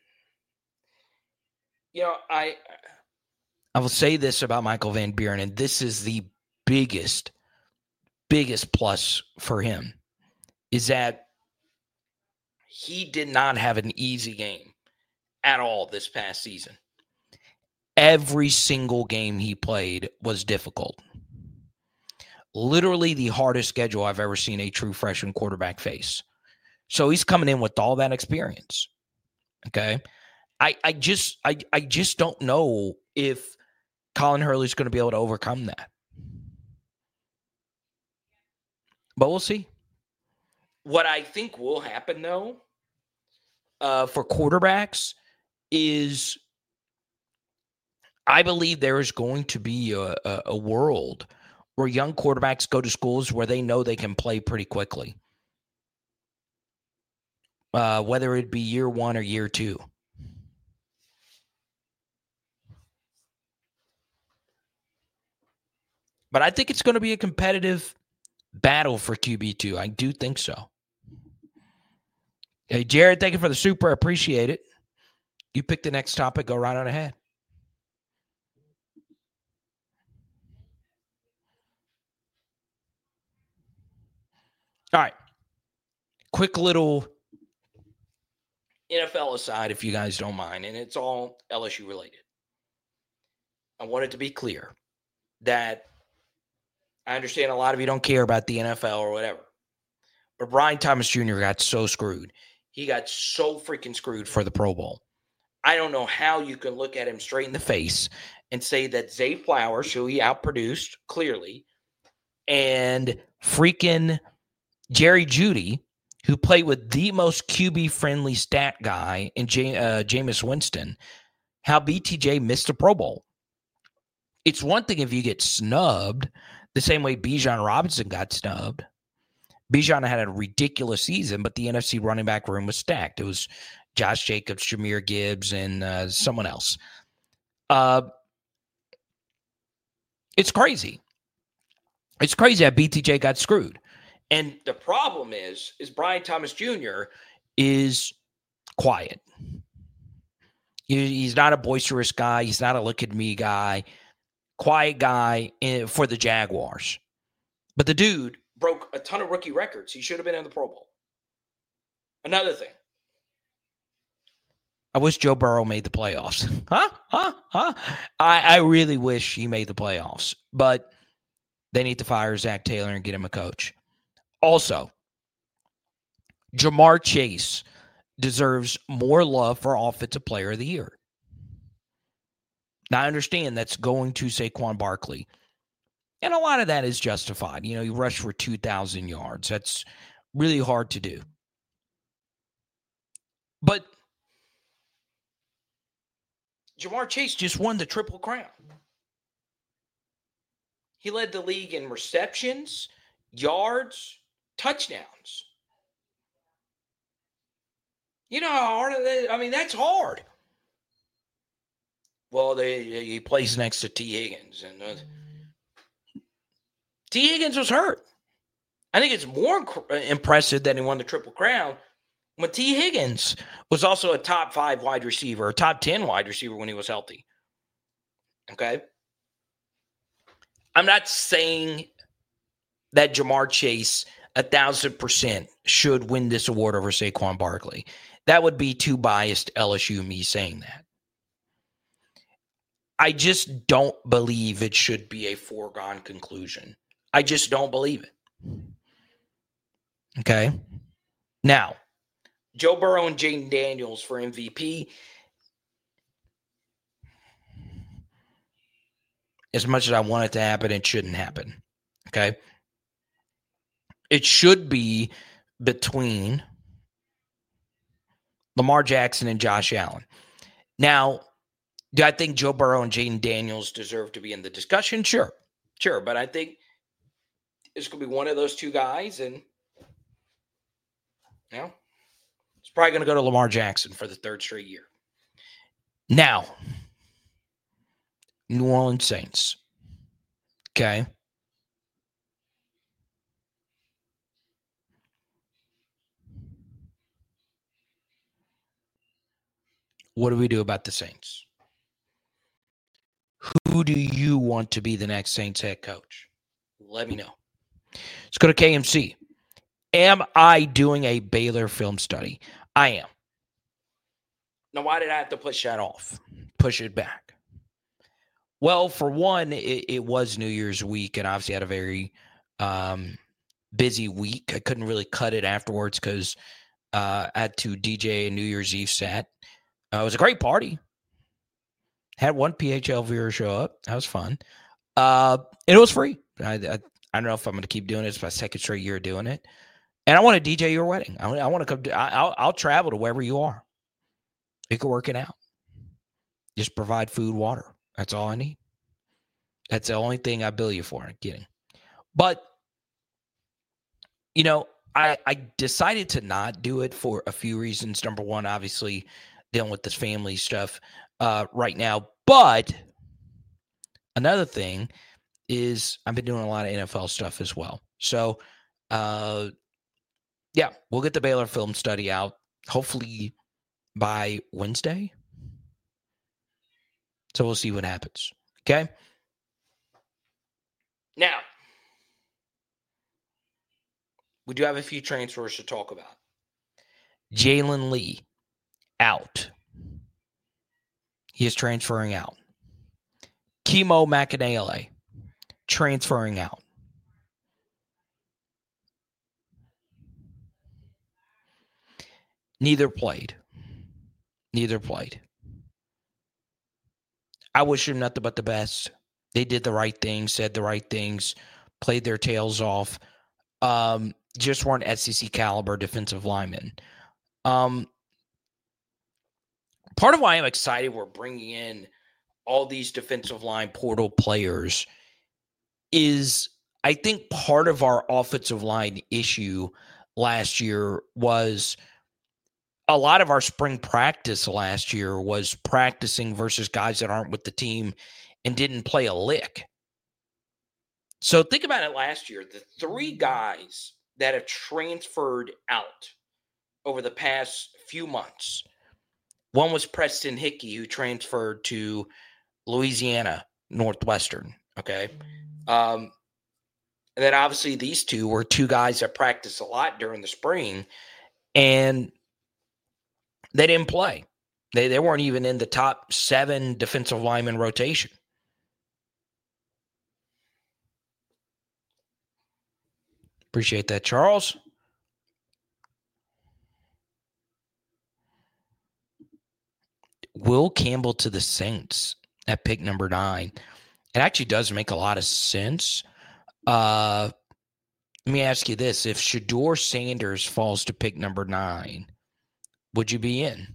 you know, I I will say this about Michael Van Buren, and this is the biggest, biggest plus for him, is that he did not have an easy game at all this past season. Every single game he played was difficult. Literally the hardest schedule I've ever seen a true freshman quarterback face. So he's coming in with all that experience. Okay. I, I just I, I just don't know if Colin Hurley's going to be able to overcome that. But we'll see. What I think will happen, though, uh, for quarterbacks is I believe there is going to be a, a, a world where young quarterbacks go to schools where they know they can play pretty quickly, uh, whether it be year one or year two. But I think it's going to be a competitive battle for Q B two. I do think so. Hey, Jared, thank you for the super. I appreciate it. You pick the next topic. Go right on ahead. All right. Quick little N F L aside, if you guys don't mind, and it's all L S U related. I want it to be clear that I understand a lot of you don't care about the N F L or whatever, but Brian Thomas Junior got so screwed. He got so freaking screwed for the Pro Bowl. I don't know how you can look at him straight in the face and say that Zay Flowers, who he outproduced clearly, and freaking Jerry Jeudy, who played with the most Q B-friendly stat guy in J- uh, Jameis Winston, how B T J missed a Pro Bowl. It's one thing if you get snubbed the same way Bijan Robinson got snubbed. Bijan had a ridiculous season, but the N F C running back room was stacked. It was Josh Jacobs, Jahmyr Gibbs, and uh, someone else. Uh, it's crazy. It's crazy how B T J got screwed. And the problem is, is Brian Thomas Junior is quiet. He, he's not a boisterous guy. He's not a look-at-me guy. Quiet guy in, for the Jaguars. But the dude broke a ton of rookie records. He should have been in the Pro Bowl. Another thing. I wish Joe Burrow made the playoffs. Huh? Huh? Huh? I, I really wish he made the playoffs. But they need to fire Zach Taylor and get him a coach. Also, Jamar Chase deserves more love for Offensive Player of the Year. Now, I understand that's going to Saquon Barkley. And a lot of that is justified. You know, he rushed for two thousand yards. That's really hard to do. But Jamar Chase just won the Triple Crown. He led the league in receptions, yards, touchdowns. You know how hard it is? I mean, that's hard. Well, they, he plays next to T. Higgins. And uh, T. Higgins was hurt. I think it's more impressive that he won the Triple Crown when T. Higgins was also a top five wide receiver, a top ten wide receiver when he was healthy. Okay? I'm not saying that Jamar Chase a thousand percent should win this award over Saquon Barkley. That would be too biased L S U me saying that. I just don't believe it should be a foregone conclusion. I just don't believe it. Okay? Now, Joe Burrow and Jaden Daniels for M V P. As much as I want it to happen, it shouldn't happen. Okay? It should be between Lamar Jackson and Josh Allen. Now, do I think Joe Burrow and Jaden Daniels deserve to be in the discussion? Sure. Sure. But I think it's going to be one of those two guys. And, you know, it's probably going to go to Lamar Jackson for the third straight year. Now, New Orleans Saints. Okay. what do we do about the Saints? Who do you want to be the next Saints head coach? Let me know. Let's go to K M C. Am I doing a Baylor film study? I am. Now, why did I have to push that off? Push it back? Well, for one, it, it was New Year's week, and obviously had a very um, busy week. I couldn't really cut it afterwards because uh, I had to D J a New Year's Eve set. Uh, it was a great party. Had one P H L viewer show up. That was fun. Uh, and it was free. I, I, I don't know if I'm going to keep doing it. It's my second straight year doing it. And I want to D J your wedding. I, I want to come. To, I, I'll, I'll travel to wherever you are. You can work it out. Just provide food, water. That's all I need. That's the only thing I bill you for. I'm kidding. But, you know, I, I decided to not do it for a few reasons. Number one, obviously, dealing with this family stuff uh, right now. But another thing is I've been doing a lot of N F L stuff as well. So, uh, yeah, we'll get the Baylor film study out hopefully by Wednesday. So we'll see what happens. Okay? Now, we do have a few transfers to talk about. Jalen Lee, out. He is transferring out. Kimo Makanele, transferring out. Neither played. Neither played. I wish them nothing but the best. They did the right things, said the right things, played their tails off. Um, just weren't S E C caliber defensive linemen. Um, part of why I'm excited we're bringing in all these defensive line portal players is I think part of our offensive line issue last year was a lot of our spring practice last year was practicing versus guys that aren't with the team and didn't play a lick. So think about it last year. The three guys that have transferred out over the past few months, one was Preston Hickey, who transferred to Louisiana Northwestern, okay? Um, and then obviously these two were two guys that practiced a lot during the spring, and they didn't play. They they weren't even in the top seven defensive lineman rotation. Appreciate that, Charles. Will Campbell to the Saints at pick number nine. It actually does make a lot of sense. Uh, let me ask you this. If Shedeur Sanders falls to pick number nine, would you be in?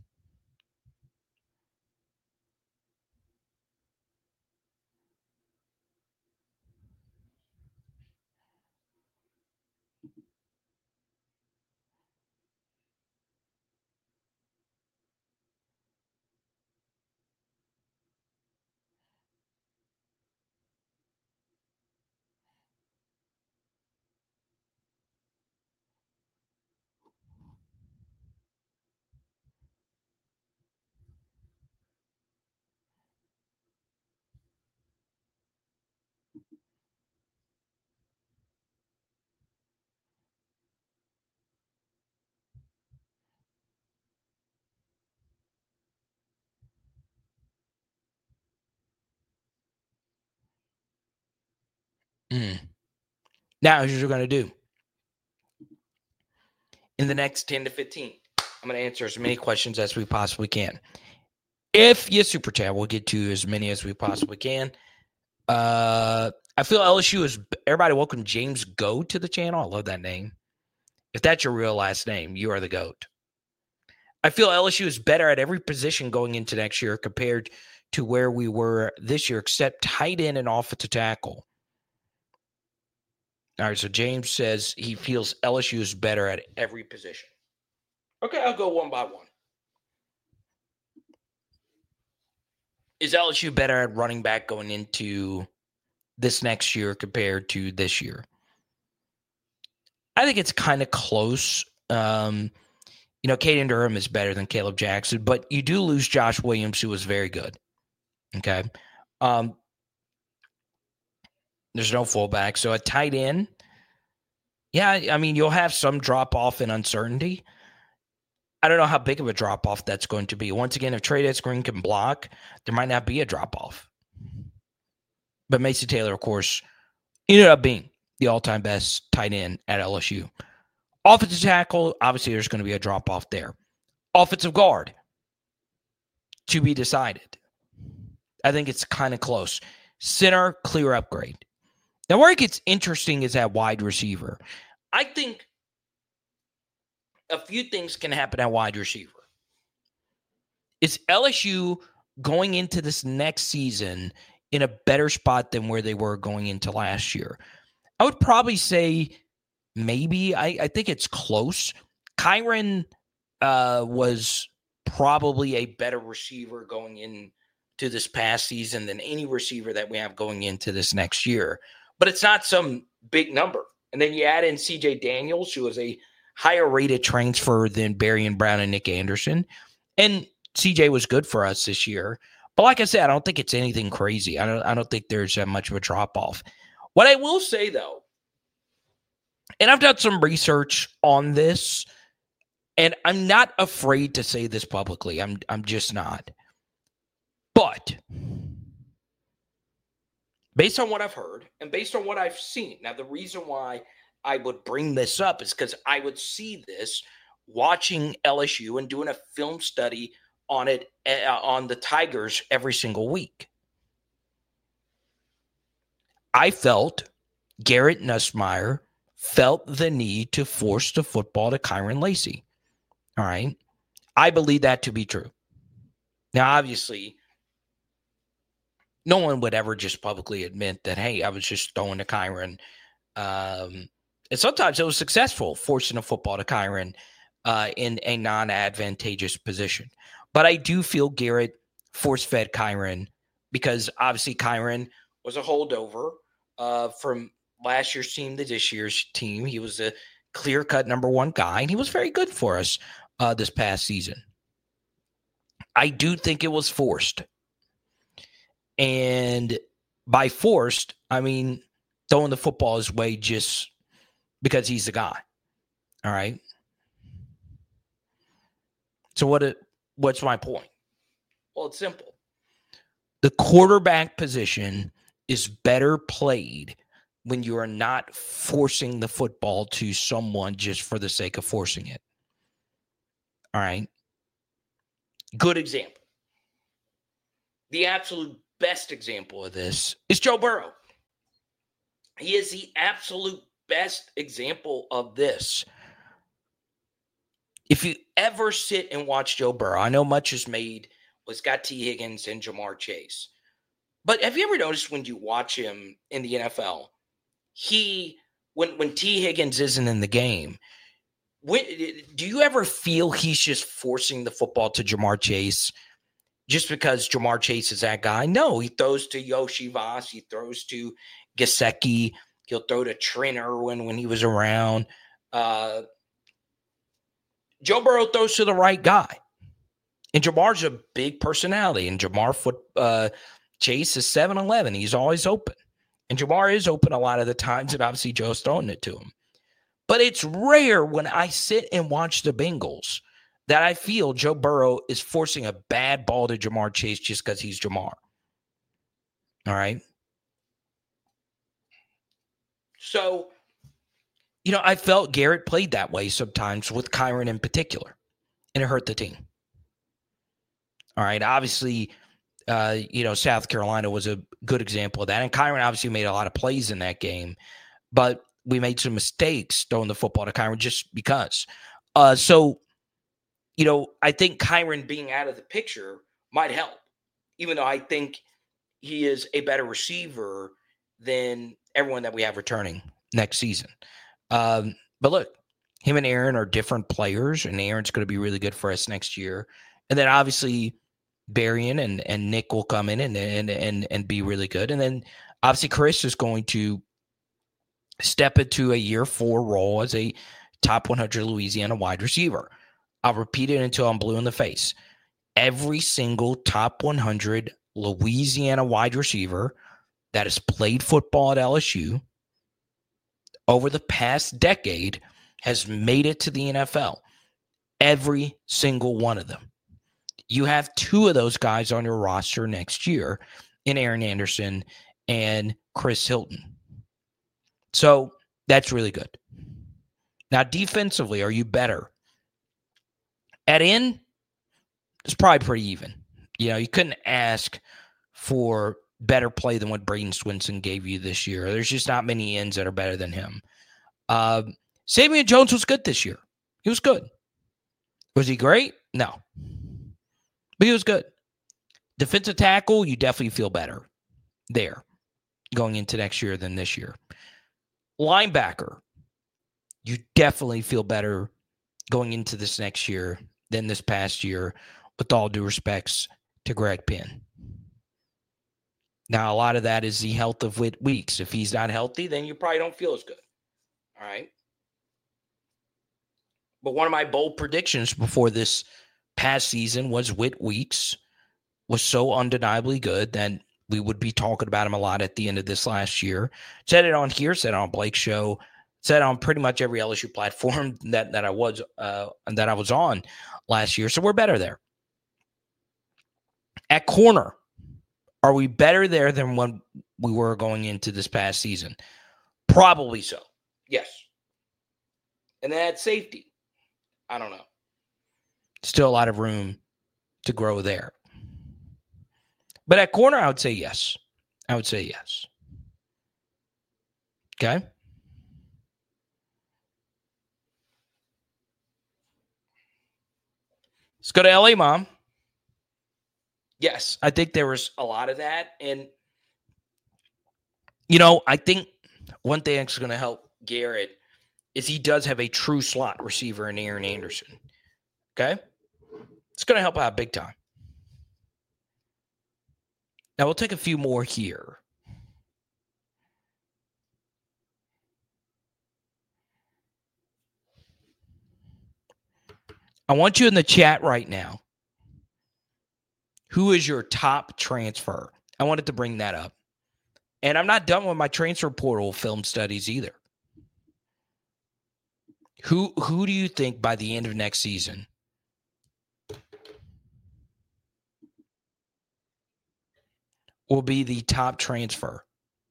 Mm. Now, here's what you're going to do. In the next ten to fifteen, I'm going to answer as many questions as we possibly can. If you super chat, we'll get to as many as we possibly can. Uh, I feel L S U is – everybody welcome James Goat to the channel. I love that name. If that's your real last name, you are the GOAT. I feel L S U is better at every position going into next year compared to where we were this year, except tight end and offensive tackle. All right, so James says he feels L S U is better at every position. Okay, I'll go one by one. Is L S U better at running back going into this next year compared to this year? I think it's kind of close. Um, You know, Caden Durham is better than Caleb Jackson, but you do lose Josh Williams, who was very good. Okay. Um, there's no fullback. So a tight end, yeah, I mean, you'll have some drop-off and uncertainty. I don't know how big of a drop-off that's going to be. Once again, if Trey Green can block, there might not be a drop-off. But Mason Taylor, of course, ended up being the all-time best tight end at L S U. Offensive tackle, obviously there's going to be a drop-off there. Offensive guard, to be decided. I think it's kind of close. Center, clear upgrade. Now, where it gets interesting is at wide receiver. I think a few things can happen at wide receiver. Is L S U going into this next season in a better spot than where they were going into last year? I would probably say maybe. I, I think it's close. Kyron uh, was probably a better receiver going into this past season than any receiver that we have going into this next year. But it's not some big number. And then you add in C J Daniels, who is a higher rated transfer than Berrien Brown and Nick Anderson. And C J was good for us this year. But like I said, I don't think it's anything crazy. I don't I don't think there's that much of a drop-off. What I will say, though, and I've done some research on this, and I'm not afraid to say this publicly. I'm I'm just not. But based on what I've heard and based on what I've seen, now the reason why I would bring this up is because I would see this watching L S U and doing a film study on it, uh, on the Tigers every single week. I felt Garrett Nussmeier felt the need to force the football to Kyren Lacy. All right. I believe that to be true. Now, obviously, no one would ever just publicly admit that, hey, I was just throwing to Kyren. Um, and sometimes it was successful, forcing the football to Kyren uh, in a non-advantageous position. But I do feel Garrett force-fed Kyren because obviously Kyren was a holdover uh, from last year's team to this year's team. He was a clear-cut number one guy, and he was very good for us uh, this past season. I do think it was forced. And by forced, I mean throwing the football his way just because he's the guy. All right? So what? It, what's my point? Well, it's simple. The quarterback position is better played when you are not forcing the football to someone just for the sake of forcing it. All right? Good example. The absolute best example of this is Joe Burrow. He is the absolute best example of this. If you ever sit and watch Joe Burrow, I know much is made with Scott T. Higgins and Jamar Chase. But have you ever noticed when you watch him in the N F L, he, when, when T. Higgins isn't in the game, when, do you ever feel he's just forcing the football to Jamar Chase just because Jamar Chase is that guy? No, he throws to Yoshi Voss. He throws to Gesicki. He'll throw to Trent Irwin when he was around. Uh, Joe Burrow throws to the right guy. And Jamar's a big personality. And Jamar foot, uh, Chase is seven eleven. He's always open. And Jamar is open a lot of the times, and obviously Joe's throwing it to him. But it's rare when I sit and watch the Bengals that I feel Joe Burrow is forcing a bad ball to Jamar Chase just because he's Jamar. All right? So, you know, I felt Garrett played that way sometimes with Kyren in particular, and it hurt the team. All right? Obviously, uh, you know, South Carolina was a good example of that, and Kyren obviously made a lot of plays in that game, but we made some mistakes throwing the football to Kyren just because. Uh, so, you know, I think Kyren being out of the picture might help, even though I think he is a better receiver than everyone that we have returning next season. Um, but look, him and Aaron are different players, and Aaron's going to be really good for us next year. And then obviously Berrien and, and Nick will come in and, and, and, and be really good. And then obviously Chris is going to step into a year four role as a top one hundred Louisiana wide receiver. I'll repeat it until I'm blue in the face. Every single top one hundred Louisiana wide receiver that has played football at L S U over the past decade has made it to the N F L. Every single one of them. You have two of those guys on your roster next year in Aaron Anderson and Chris Hilton. So that's really good. Now, defensively, are you better? At end, it's probably pretty even. You know, you couldn't ask for better play than what Braden Swinson gave you this year. There's just not many ends that are better than him. Uh, Samuel Jones was good this year. He was good. Was he great? No. But he was good. Defensive tackle, you definitely feel better there going into next year than this year. Linebacker, you definitely feel better going into this next year than this past year, with all due respects to Greg Penn. Now, a lot of that is the health of Whit Weeks. If he's not healthy, then you probably don't feel as good. All right. But one of my bold predictions before this past season was Whit Weeks was so undeniably good that we would be talking about him a lot at the end of this last year. Said it on here, said it on Blake's show, said it on pretty much every L S U platform that, that I was uh, that I was on last year. So we're better there. At corner, are we better there than when we were going into this past season? Probably so. Yes. And then at safety, I don't know. Still a lot of room to grow there. But at corner, I would say yes. I would say yes. Okay? Let's go to L A, Mom. Yes, I think there was a lot of that. And, you know, I think one thing that's going to help Garrett is he does have a true slot receiver in Aaron Anderson. Okay? It's going to help out big time. Now, we'll take a few more here. I want you in the chat right now. Who is your top transfer? I wanted to bring that up. And I'm not done with my transfer portal film studies either. Who, who do you think by the end of next season will be the top transfer?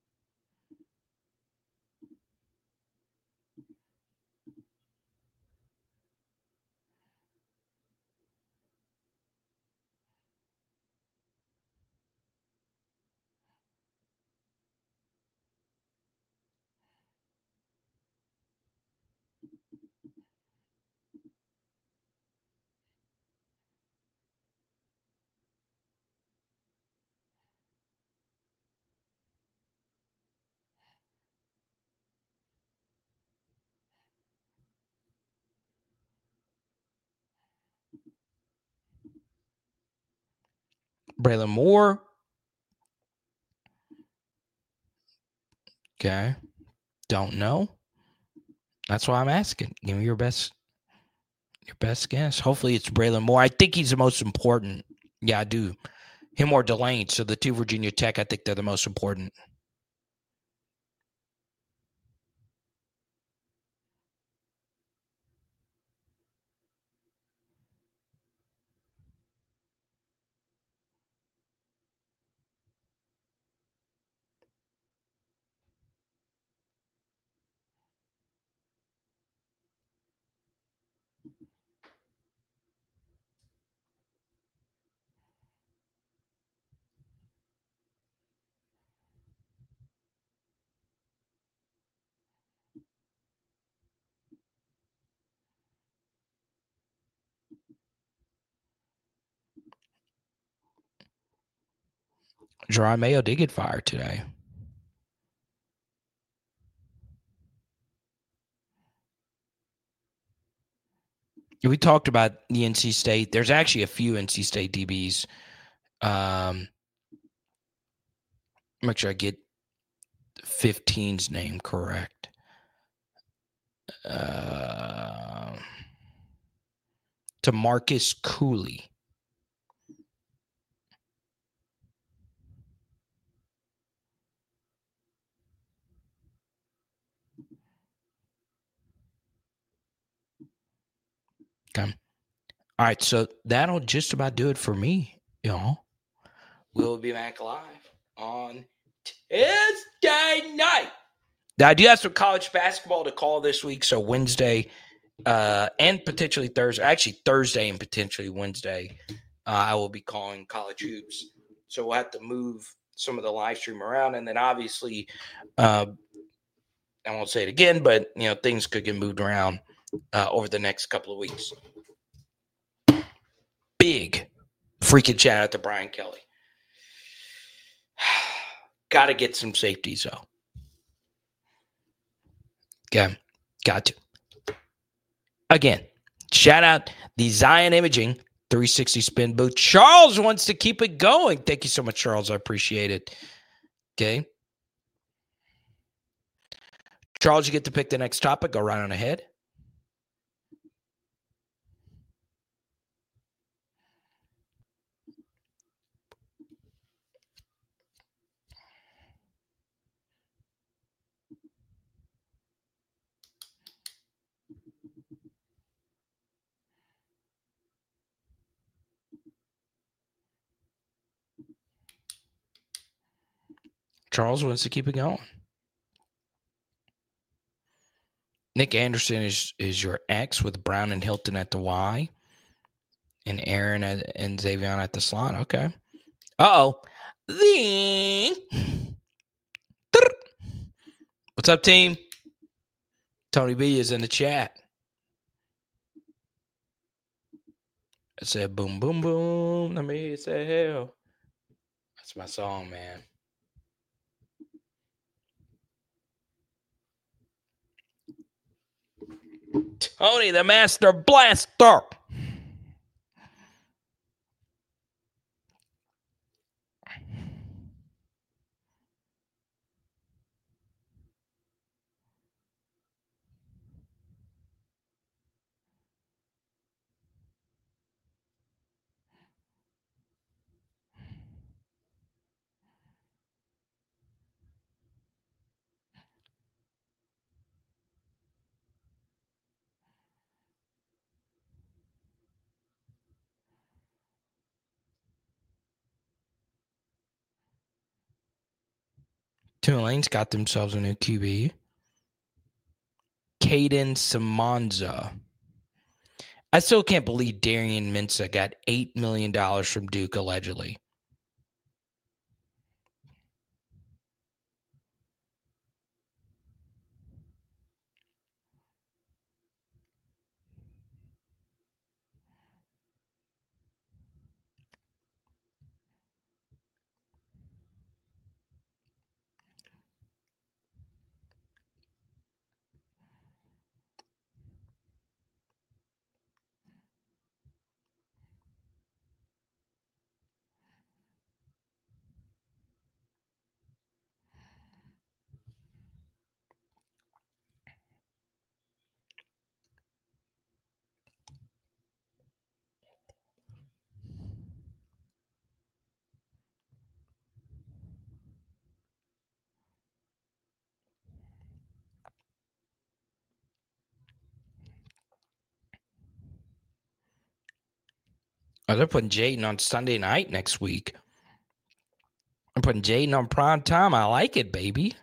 Braylon Moore. Okay. Don't know. That's why I'm asking. Give me your best your best guess. Hopefully it's Braylon Moore. I think he's the most important. Yeah, I do. Him or Delane. So the two Virginia Tech, I think they're the most important. Jerron Mayo did get fired today. We talked about the N C State. There's actually a few N C State D Bs. Um, make sure I get fifteen's name correct. Uh, to Marcus Cooley. Okay. All right, so that'll just about do it for me, y'all. We'll be back live on Tuesday night. Now, I do have some college basketball to call this week, so Wednesday uh, and potentially Thursday. Actually, Thursday and potentially Wednesday, uh, I will be calling college hoops. So we'll have to move some of the live stream around, and then obviously, uh, I won't say it again, but you know things could get moved around uh, over the next couple of weeks. Big freaking shout out to Brian Kelly. Got to get some safeties, though. Okay. Got to. Again, shout out the Zion Imaging three sixty spin boot. Charles wants to keep it going. Thank you so much, Charles. I appreciate it. Okay. Charles, you get to pick the next topic. Go right on ahead. Charles wants to keep it going. Nick Anderson is, is your X with Brown and Hilton at the Y. And Aaron at, and Xavion at the slot. Okay. Uh-oh. The... What's up, team? Tony B is in the chat. I said, boom, boom, boom. Let me say hell. That's my song, man. Tony the Master Blaster. Tulane's got themselves a new Q B. Caden Samanza. I still can't believe Darian Mensah got eight million dollars from Duke, allegedly. Oh, they're putting Jaden on Sunday night next week. I'm putting Jaden on prime time. I like it, baby.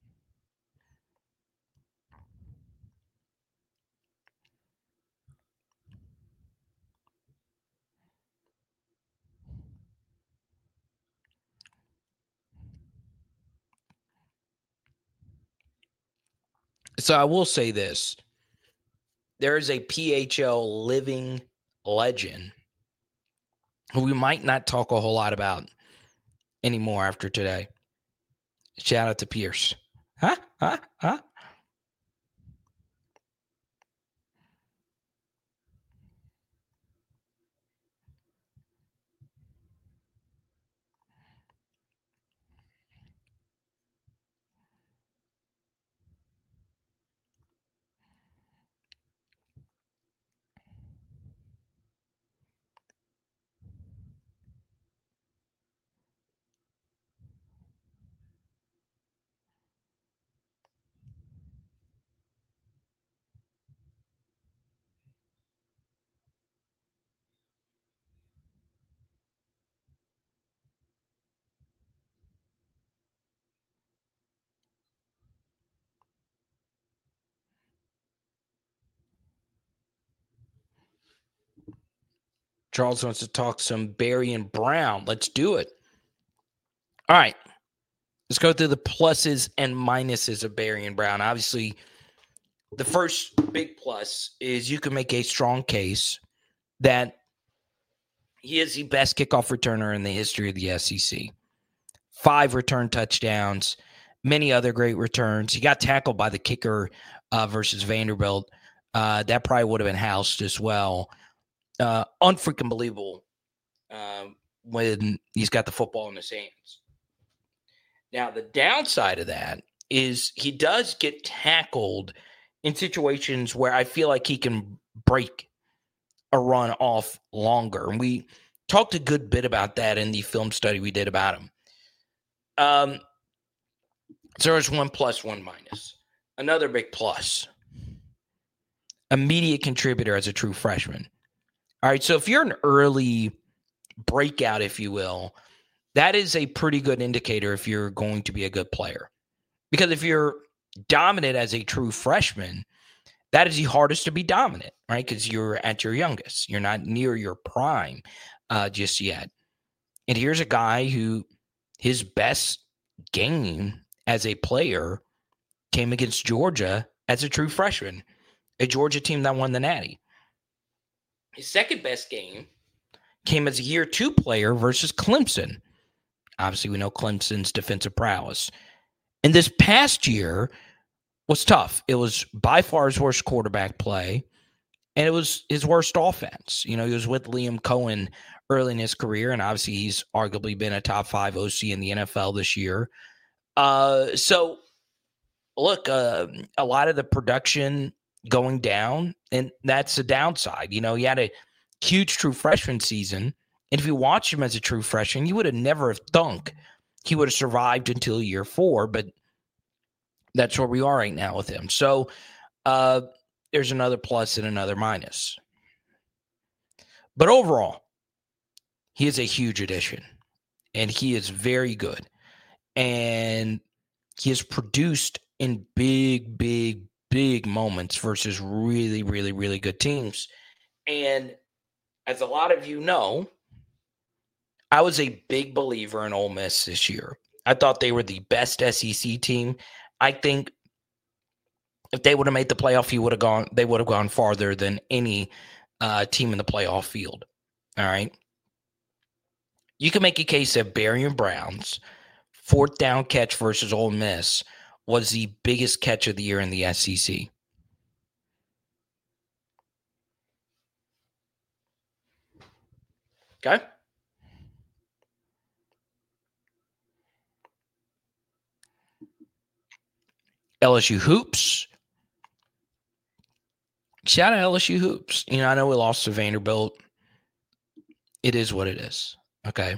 So I will say this. There is a P H L living legend who we might not talk a whole lot about anymore after today. Shout out to Pierce. Huh? Huh? Huh? Charles wants to talk some Barion Brown. Let's do it. All right. Let's go through the pluses and minuses of Barion Brown. Obviously, the first big plus is you can make a strong case that he is the best kickoff returner in the history of the S E C. Five return touchdowns, many other great returns. He got tackled by the kicker uh, versus Vanderbilt. Uh, that probably would have been housed as well. Uh, unfreaking believable uh, when he's got the football in his hands. Now, the downside of that is he does get tackled in situations where I feel like he can break a run off longer. And we talked a good bit about that in the film study we did about him. Um, so there's one plus, one minus. Another big plus. Immediate contributor as a true freshman. All right, so if you're an early breakout, if you will, that is a pretty good indicator if you're going to be a good player. Because if you're dominant as a true freshman, that is the hardest to be dominant, right? Because you're at your youngest. You're not near your prime uh, just yet. And here's a guy who his best game as a player came against Georgia as a true freshman, a Georgia team that won the Natty. His second best game came as a year two player versus Clemson. Obviously, we know Clemson's defensive prowess. And this past year was tough. It was by far his worst quarterback play, and it was his worst offense. You know, he was with Liam Cohen early in his career, and obviously he's arguably been a top five O C in the N F L this year. Uh, so, look, uh, a lot of the production going down, and that's the downside. You know, he had a huge true freshman season. And if you watch him as a true freshman, you would have never have thunk he would have survived until year four, but that's where we are right now with him. So uh, there's another plus and another minus. But overall, he is a huge addition, and he is very good. And he has produced in big, big, big moments versus really, really, really good teams. And as a lot of you know, I was a big believer in Ole Miss this year. I thought they were the best S E C team. I think if they would have made the playoff, he would have gone. They would have gone farther than any uh, team in the playoff field. All right. You can make a case that Barion Brown's fourth down catch versus Ole Miss was the biggest catch of the year in the S E C. Okay. L S U Hoops. Shout out L S U Hoops. You know, I know we lost to Vanderbilt. It is what it is. Okay.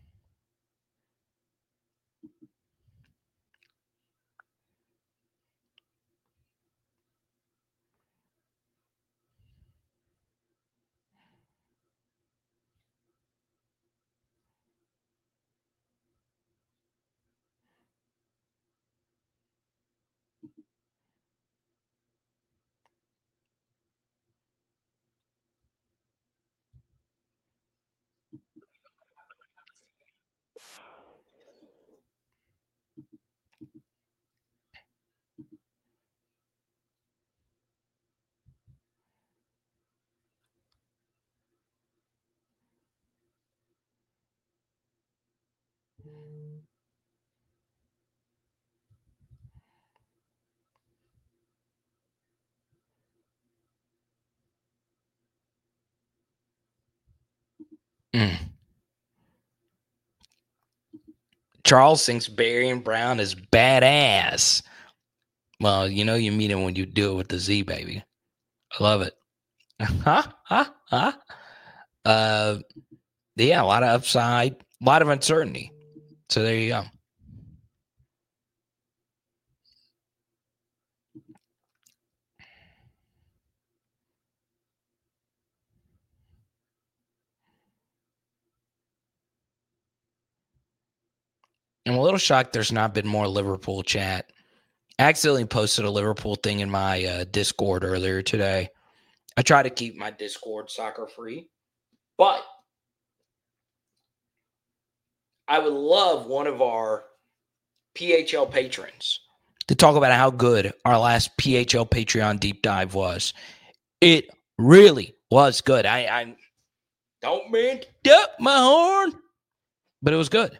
Mm. Charles thinks Barion Brown is badass. Well, you know you mean it when you do it with the Z, baby. I love it. Huh? Huh? Huh? Uh, yeah, a lot of upside, a lot of uncertainty. So there you go. I'm a little shocked there's not been more Liverpool chat. I accidentally posted a Liverpool thing in my uh, Discord earlier today. I try to keep my Discord soccer free. But I would love one of our P H L patrons to talk about how good our last P H L Patreon deep dive was. It really was good. I, I don't mean to duck my horn, but it was good.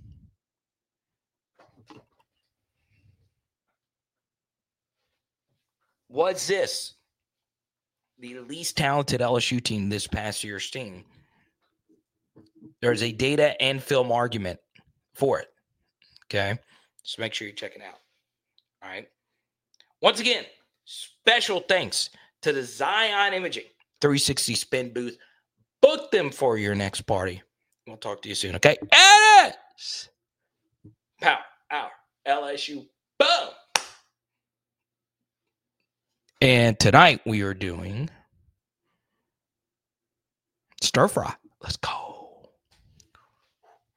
Was this the least talented L S U team this past year's team? There's a data and film argument for it. Okay? Just make sure you check it out. All right? Once again, special thanks to the Zion Imaging three sixty Spin booth. Book them for your next party. We'll talk to you soon, okay? And it's Power Hour L S U. Boom! And tonight we are doing stir fry. Let's go.